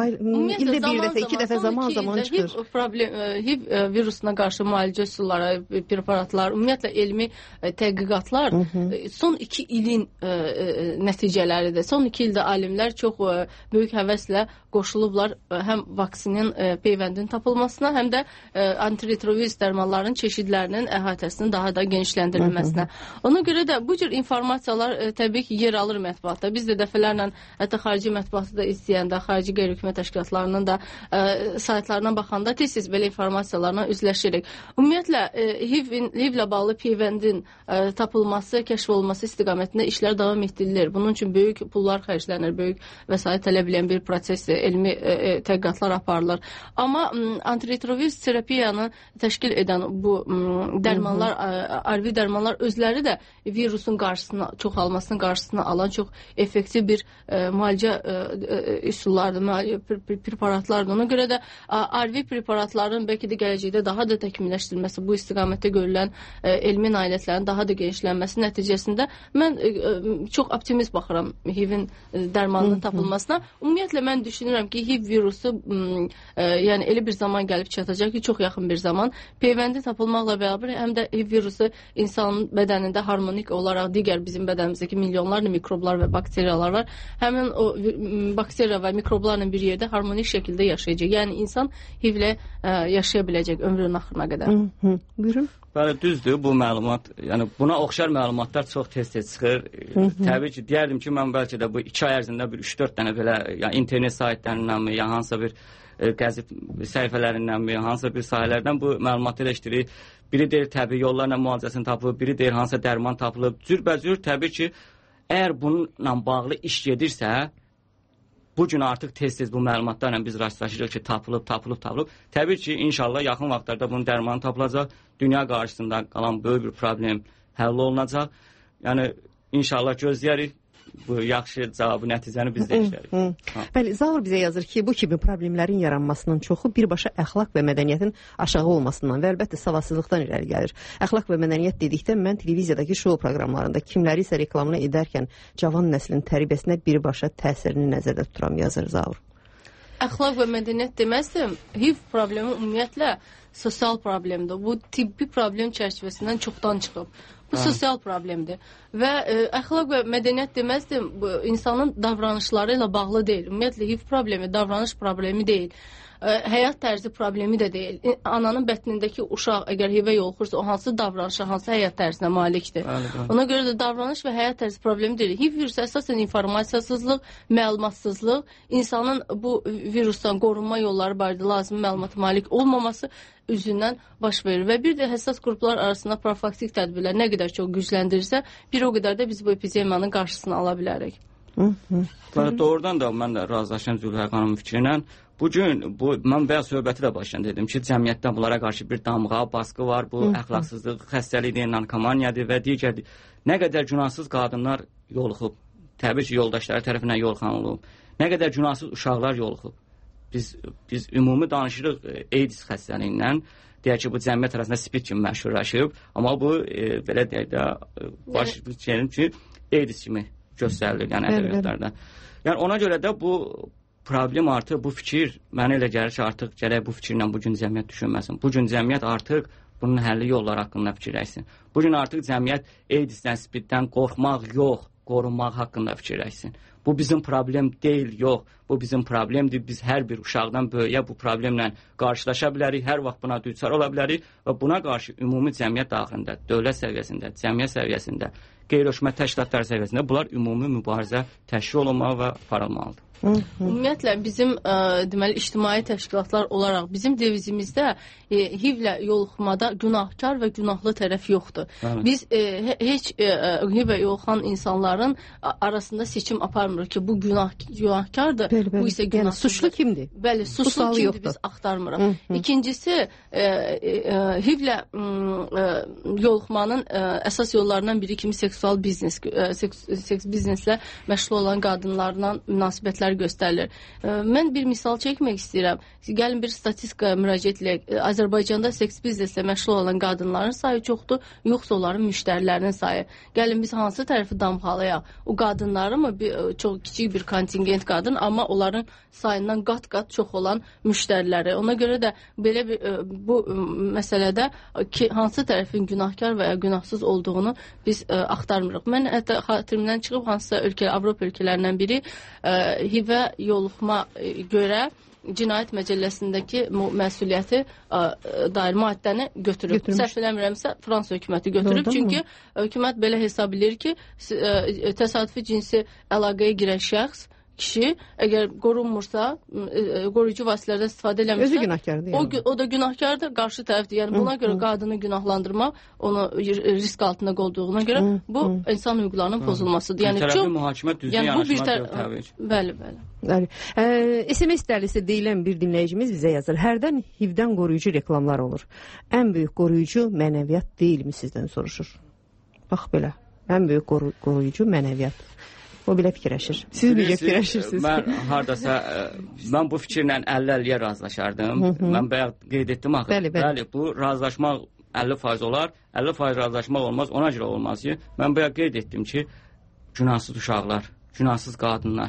ildə bir dəfə, iki dəfə zaman-zaman çıxır. HIV, problem, HIV virusuna qarşı müalicə üsulları, preparatlar, ümumiyyətlə elmi tədqiqatlar son iki ilin nəticələridir. Son iki ildə alimlər çox böyük həvəslə qoşulublar həm vaksinin peyvəndin tapılmasına, həm də antiretrovirus dərmanların çeşidlərinin əhatəsinin daha da genişləndirilməsinə. Ona görə də bu cür informasiyalar təbii ki, yer alır mətbuatda. Biz də dəfələrlə hətta xarici mətbuatı da izləyəndə, xarici qeyri-hökumət təşkilatlarının da saytlarına baxanda tez-tez belə informasiyalarla üzləşirik. Ümumiyyətlə, HIV-ilə bağlı peyvəndin tapılması, kəşf olunması istiqamətində işlər davam etdirilir. Bunun üçün böyük pullar xərclənir, böyük vəsait tələb edən bir prosesdir, elmi tədqiqatlar aparılır. Amma antiretrovirus terapiyanı təşkil edən bu dərmanlar, A R V dərmanlar özləri də virusun qarşısına, çoxalmasının qarşısına alan çox effektiv bir müalicə üsullardır, preparatlardır. Ona görə də A R V preparatların bəlkə də gələcəkdə daha da təkmilləşdirilməsi, bu istiqamətdə görülən elmi nailiyyətlərin daha da genişlənməsi nəticəsində mən çox optimist baxıram HIV-in dərmanının tapılmasına. Ümumiyyətlə, mən düşünürəm ki, HIV virusu yəni elə bir zaman gəlib çatacaq ki, çox yaxın bir zaman peyvəndi tapılmaqla bərabər həm də HIV virusu insanın bədənində harmonik olaraq digər bizim bədənimizdəki milyonlarla mikroblar və bakteriyalar var. Həmin o bakteriya və mikroblarla bir yerdə harmonik şəkildə yaşayacaq. Yəni insan HIV-lə yaşaya biləcək ömrünün axırına qədər. Buyurun. Bəli, düzdür bu məlumat. Yəni buna oxşar məlumatlar çox tez-tez çıxır. Təbii ki, deyərdim ki, mən bəlkə də bu iki ay ərzində bir üç dörd dənə belə ya internet saytlarındanmı, ya hansısa bir qəzet səhifələrindənmi, hansısa bir sahələrdən bu məlumatı eleşdirir. Biri deyir təbii yollarla müalicəsini tapılıb, biri deyir hansısa dərman tapılıb. Cürbəcür təbii ki, əgər bununla bağlı iş gedirsə, bu gün artıq tez-tez bu məlumatlarla biz rastlaşırıq ki, tapılıb, tapılıb, tapılıb. Təbii ki, inşallah yaxın vaxtlarda bunun dərmanı tapılacaq. Dünya qarşısında qalan böyük bir problem həll olunacaq. Yəni, inşallah gözləyərik. Bu yaxşı cavabı, nəticəni biz də işlərik. Bəli, Zaur bizə yazır ki, bu kimi problemlərin yaranmasının çoxu birbaşa əxlaq və mədəniyyətin aşağı olmasından və əlbəttə savadsızlıqdan irəli gəlir. Əxlaq və mədəniyyət dedikdə mən televiziyadakı şou proqramlarında kimləri isə reklamını edərkən cavan nəslin tərbiyəsinə birbaşa təsirini nəzərdə tuturam, yazır Zaur. Əxlaq və mədəniyyət deməzdim, HIV problemi ümumiyyətlə sosial problemdir. Bu tibbi problem çərçivəsindən çoxdan çıxıb. Bu sosial problemdir. Və ə, əxlaq və mədəniyyət deməzdim, bu insanın davranışları ilə bağlı deyil. Ümumiyyətlə, HIV problemi davranış problemi deyil. Ə, həyat tərzi problemi də deyil. Ananın bətnindəki uşaq əgər HIV-ə yoluxursa, o hansı davranışa, hansı həyat tərzinə malikdir. Bəli, bəli. Ona görə də davranış və həyat tərzi problemi deyil. HIV virusu əsasən informasiyasızlıq, məlumatsızlıq, insanın bu virusdan qorunma yolları barədə lazım məlumat malik olmaması üzündən baş verir. Və bir də həssas qruplar arasında profilaktik tədbirlər nə qədər çox gücləndirirsə, bir o qədər də biz bu epidemiyanın qarşısını ala bilərik. Bəli, doğrudan da mən də razılaşıram Zülfiyyə xanımın fikri ilə. Bugün, bu, mən bəyə söhbəti də başlayanda dedim ki, cəmiyyətdə bunlara qarşı bir damğa, baskı var, bu əxlaqsızlıq, xəstəlikdir, narkomaniyadır və digərdir. Nə qədər günahsız qadınlar yoluxub, təbii ki, yoldaşları tərəfindən yoluxanılıb, nə qədər günahsız uşaqlar yoluxub. Biz, biz ümumi danışırıq AIDS xəstəliyindən, deyək ki, bu cəmiyyət arasında spid kimi məşhurlaşıb, amma bu, e, belə deyək də, baş şeyin ki, AIDS kimi göstərilir, yəni ədəbiyyatlarda. Yəni, ona görə də bu problem artıq, bu fikir, mənə elə gəlir ki, artıq gərək bu fikirlə bugün cəmiyyət düşünməsin. Bugün cəmiyyət artıq bunun həlli yolları haqqında fikirləşsin. Bugün artıq cəmiyyət AIDS-dən, spiddən qorxmaq yox, qorunmaq haqqında fikirləşsin. Bu bizim problem deyil, yox. Bu bizim problemdir. Biz hər bir uşaqdan böyüyə bu problemlə qarşılaşa bilərik, hər vaxt buna düçar ola bilərik və buna qarşı ümumi cəmiyyət daxilində, dövlət səviyyəsində, cəmiyyət səviyyəsində, qeyri-hökumət təşkilatları səviyyəsində bunlar ümumi mübarizə təşkil olunmalı və aparılmalıdır. Ümumiyyətlə bizim ə, deməli ictimai təşkilatlar olaraq bizim devizimizdə e, HIV-lə yoluxmada günahkar və günahlı tərəf yoxdur. Bəli. Biz e, heç e, HIV-ə yoluxan insanların arasında seçim aparmırıq ki, bu günah günahkardır, bəli, bəli. Bu isə günahsızdır. Yəni suçlu kimdir? Bəli, suçlu kimdir yoxdur. Biz axtarmırıq. Hı -hı. İkincisi e, e, HIV-lə e, yoluxmanın e, əsas yollarından biri kimi seksual seksual biznes, seks, seks bizneslə məşğul olan qadınlarla münasibətlər göstərilir. Mən bir misal çəkmək istəyirəm. Gəlin bir statistikaya müraciət edək. Azərbaycanda seks bizneslə məşğul olan qadınların sayı çoxdur, yoxsa onların müştərilərinin sayı. Gəlin biz hansı tərəfi damğalayaq? O qadınları mı? Bir, çox kiçik bir kontingent qadın, amma onların sayından qat-qat çox olan müştəriləri. Ona görə də belə bir, bu məsələdə ki, hansı tərəfin günahkar və ya günahsız olduğunu biz ə, axtarmırıq. Mən hətta xatirimdən çıxıb hansısa ölkə, Avropa ölkələrindən biri ə, H I V-ə yoluxma görə Cinayət Məcəlləsindəki məsuliyyəti ə, dair maddəni götürüb. Səhv eləmirəmsə Fransa hökuməti götürüb. Doğrudan çünki mı? Hökumət belə hesab edir ki, ə, təsadüfi cinsi əlaqəyə girən şəxs kişi əgər qorunmursa, qoruyucu vasitələrdən istifadə eləmirsə, özü günahkardır. O, o da günahkardır, qarşı tərəfdir. Yəni buna görə qadını günahlandırmaq, onu risk altında qolduğuna görə bu insan hüquqlarının pozulmasıdır. Yəni çox mühakimə düzgün yanaşmaq təbii. Bəli, bəli. Bəli. E, S M S dəlisi deyilən bir dinləyicimiz bizə yazır. Hərdən H I V-dən qoruyucu reklamlar olur. Ən böyük qoruyucu mənəviyyat deyilmi sizdən soruşur? Bax belə. Ən böyük qoru qoruyucu mənəviyyat. O belə fikirləşir. Siz necə fikirləşirsiniz? Mən hardasa, mən bu fikirlə əlli əlliyə razılaşardım. Hı -hı. Mən bayaq qeyd etdim axı. Bəli, bəli. bəli, bu razılaşmaq əlli faiz olar. əlli faiz razılaşmaq olmaz. Ona görə olmaz ki, mən bayaq qeyd etdim ki, günahsız uşaqlar, günahsız qadınlar.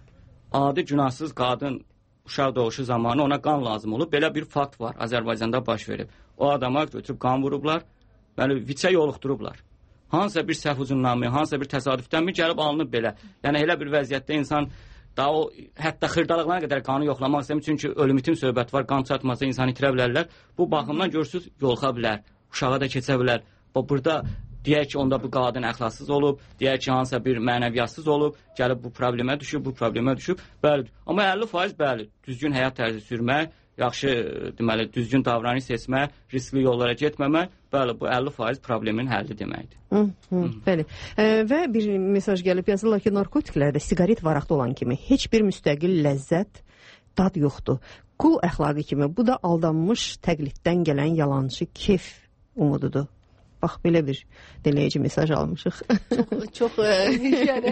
Adi günahsız qadın uşaq doğuşu zamanı ona qan lazım olub. Belə bir fakt var. Azərbaycanda baş verib. O adama götürüb qan vurublar. Bəli, vicə yoluxdurublar. Hansısa bir səhv ucundanmı, hansısa bir təsadüfdənmi gəlib alınıb belə. Yəni elə bir vəziyyətdə insan daha o hətta xırdalıqlarına qədər qanı yoxlamaq istəmir. Çünki ölüm-itim söhbət var, qan çatmasa insan itirə bilərlər. Bu baxımdan görürsünüz, yoluxa bilər, uşağa da keçə bilər. Burada deyək ki, onda bu qadın əxlassız olub, deyək ki, hansısa bir mənəviyyatsız olub, gəlib bu problemə düşüb, bu problemə düşüb. Bəli, amma əlli faiz bəli, düzgün həyat tərzi sürmək, yaxşı, deməli, düzgün davranış seçmək, riskli yollara getməmək, bəli, bu əlli faiz problemin həlli deməkdir. Hı, hı, bəli. E, və bir mesaj gəlib yazırlar ki, narkotiklərdə siqaret varaqda olan kimi heç bir müstəqil ləzzət, dad yoxdur. Qul əxlaqı kimi bu da aldanmış təqliddən gələn yalançı keyf umududur. Bax, belə bir dinləyici mesaj almışıq. Çox, çox, yəni,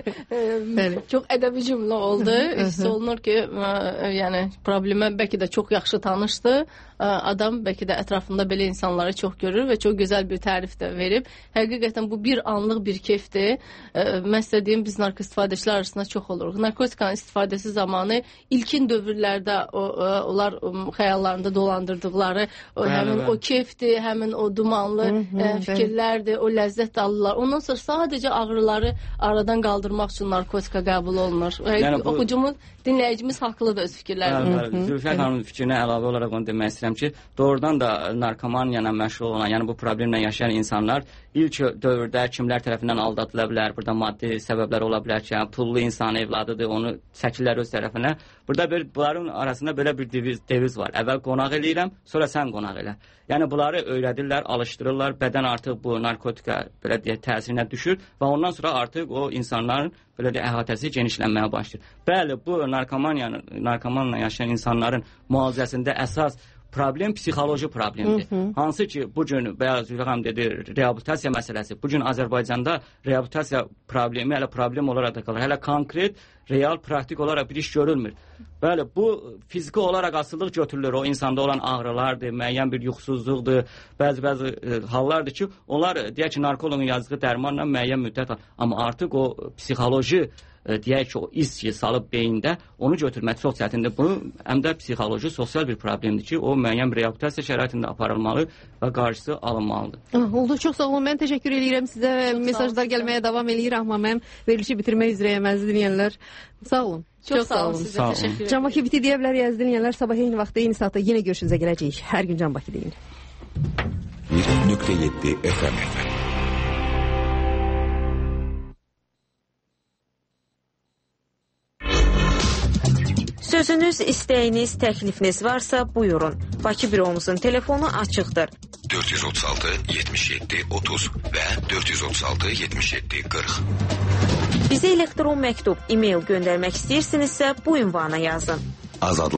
çox ədəbi cümlə oldu. Hiss olunur ki, yəni, problemə bəlkə də çox yaxşı tanışdı. Adam bəlkə də ətrafında belə insanları çox görür və çox gözəl bir tərif də verib. Həqiqətən bu bir anlıq bir keyfdir. Mən sizə deyim, biz narko istifadəçilər arasında çox oluruq. Narkotikanın istifadəsi zamanı ilkin dövrlərdə o, onlar xəyallarında dolandırdıqları o, həmin o keyfdir, həmin o dumanlı fikirlərdir, o ləzzət alırlar. Ondan sonra sadəcə ağrıları aradan qaldırmaq üçün narkotika qəbul olunur. Yəni, bu... Oxucumuz, dinləyicimiz haqlıdır öz fikirlərində. Zülfiyyə xanımın fikrinə əlavə olaraq onu demək istəyirəm ki, doğrudan da narkomaniyana məşğul olan, yəni bu problemlə yaşayan insanlar ilk dövrdə kimlər tərəfindən aldadıla bilər, burada maddi səbəblər ola bilər ki, yəni, pullu insan evladıdır, onu çəkirlər öz tərəfinə. Burada bir, bunların arasında belə bir deviz, deviz var. Əvvəl qonaq eləyirəm, sonra sən qonaq elə. Yəni bunları öyrədirlər, alışdırırlar, bədən artıq bu narkotika belə deyək təsirinə düşür və ondan sonra artıq o insanların belə deyək əhatəsi genişlənməyə başlayır. Bəli, bu narkomaniyanı, narkomanla yaşayan insanların müalicəsində əsas problem psixoloji problemdir. Hı -hı. Hansı ki, bugün bəyaz Zülfəm dedi, reabilitasiya məsələsi. Bugün Azərbaycanda reabilitasiya problemi hələ problem olaraq da qalır. Hələ konkret, real, praktik olaraq bir iş görülmür. Bəli, bu fiziki olaraq asılılıq götürülür. O insanda olan ağrılardır, müəyyən bir yuxusuzluqdur, bəzi-bəzi e, hallardır ki, onlar deyək ki, narkologun yazdığı dərmanla müəyyən müddət alır. Amma artıq o psixoloji deyək ki, o iz ki, salıb beyində onu götürmək çox çətindir. Bu, həm də psixoloji, sosial bir problemdir ki, o müəyyən bir reabilitasiya şəraitində aparılmalı və qarşısı alınmalıdır. Ah, oldu, çox sağ olun. Mən təşəkkür edirəm sizə. Çox mesajlar gəlməyə davam edir, amma mən verilişi bitirmək üzrəyəm, əziz dinləyənlər. Sağ olun. Çox, çox sağ olun sizə. Sağ təşəkkür edirəm. Can Bakı biti deyə bilər, əziz dinləyənlər. Sabah eyni vaxtda, eyni saatda yenə görüşünüzə gələcəyik. Hər gün Can Bakı deyin. yüz nöqtə yeddi F M. Sözünüz, istəyiniz, təklifiniz varsa buyurun. Bakı büromuzun telefonu açıqdır. dörd yüz otuz altı yetmiş yeddi otuz və dörd yüz otuz altı yetmiş yeddi qırx. Bizə elektron məktub, e-mail göndərmək istəyirsinizsə bu ünvana yazın. Azadlıq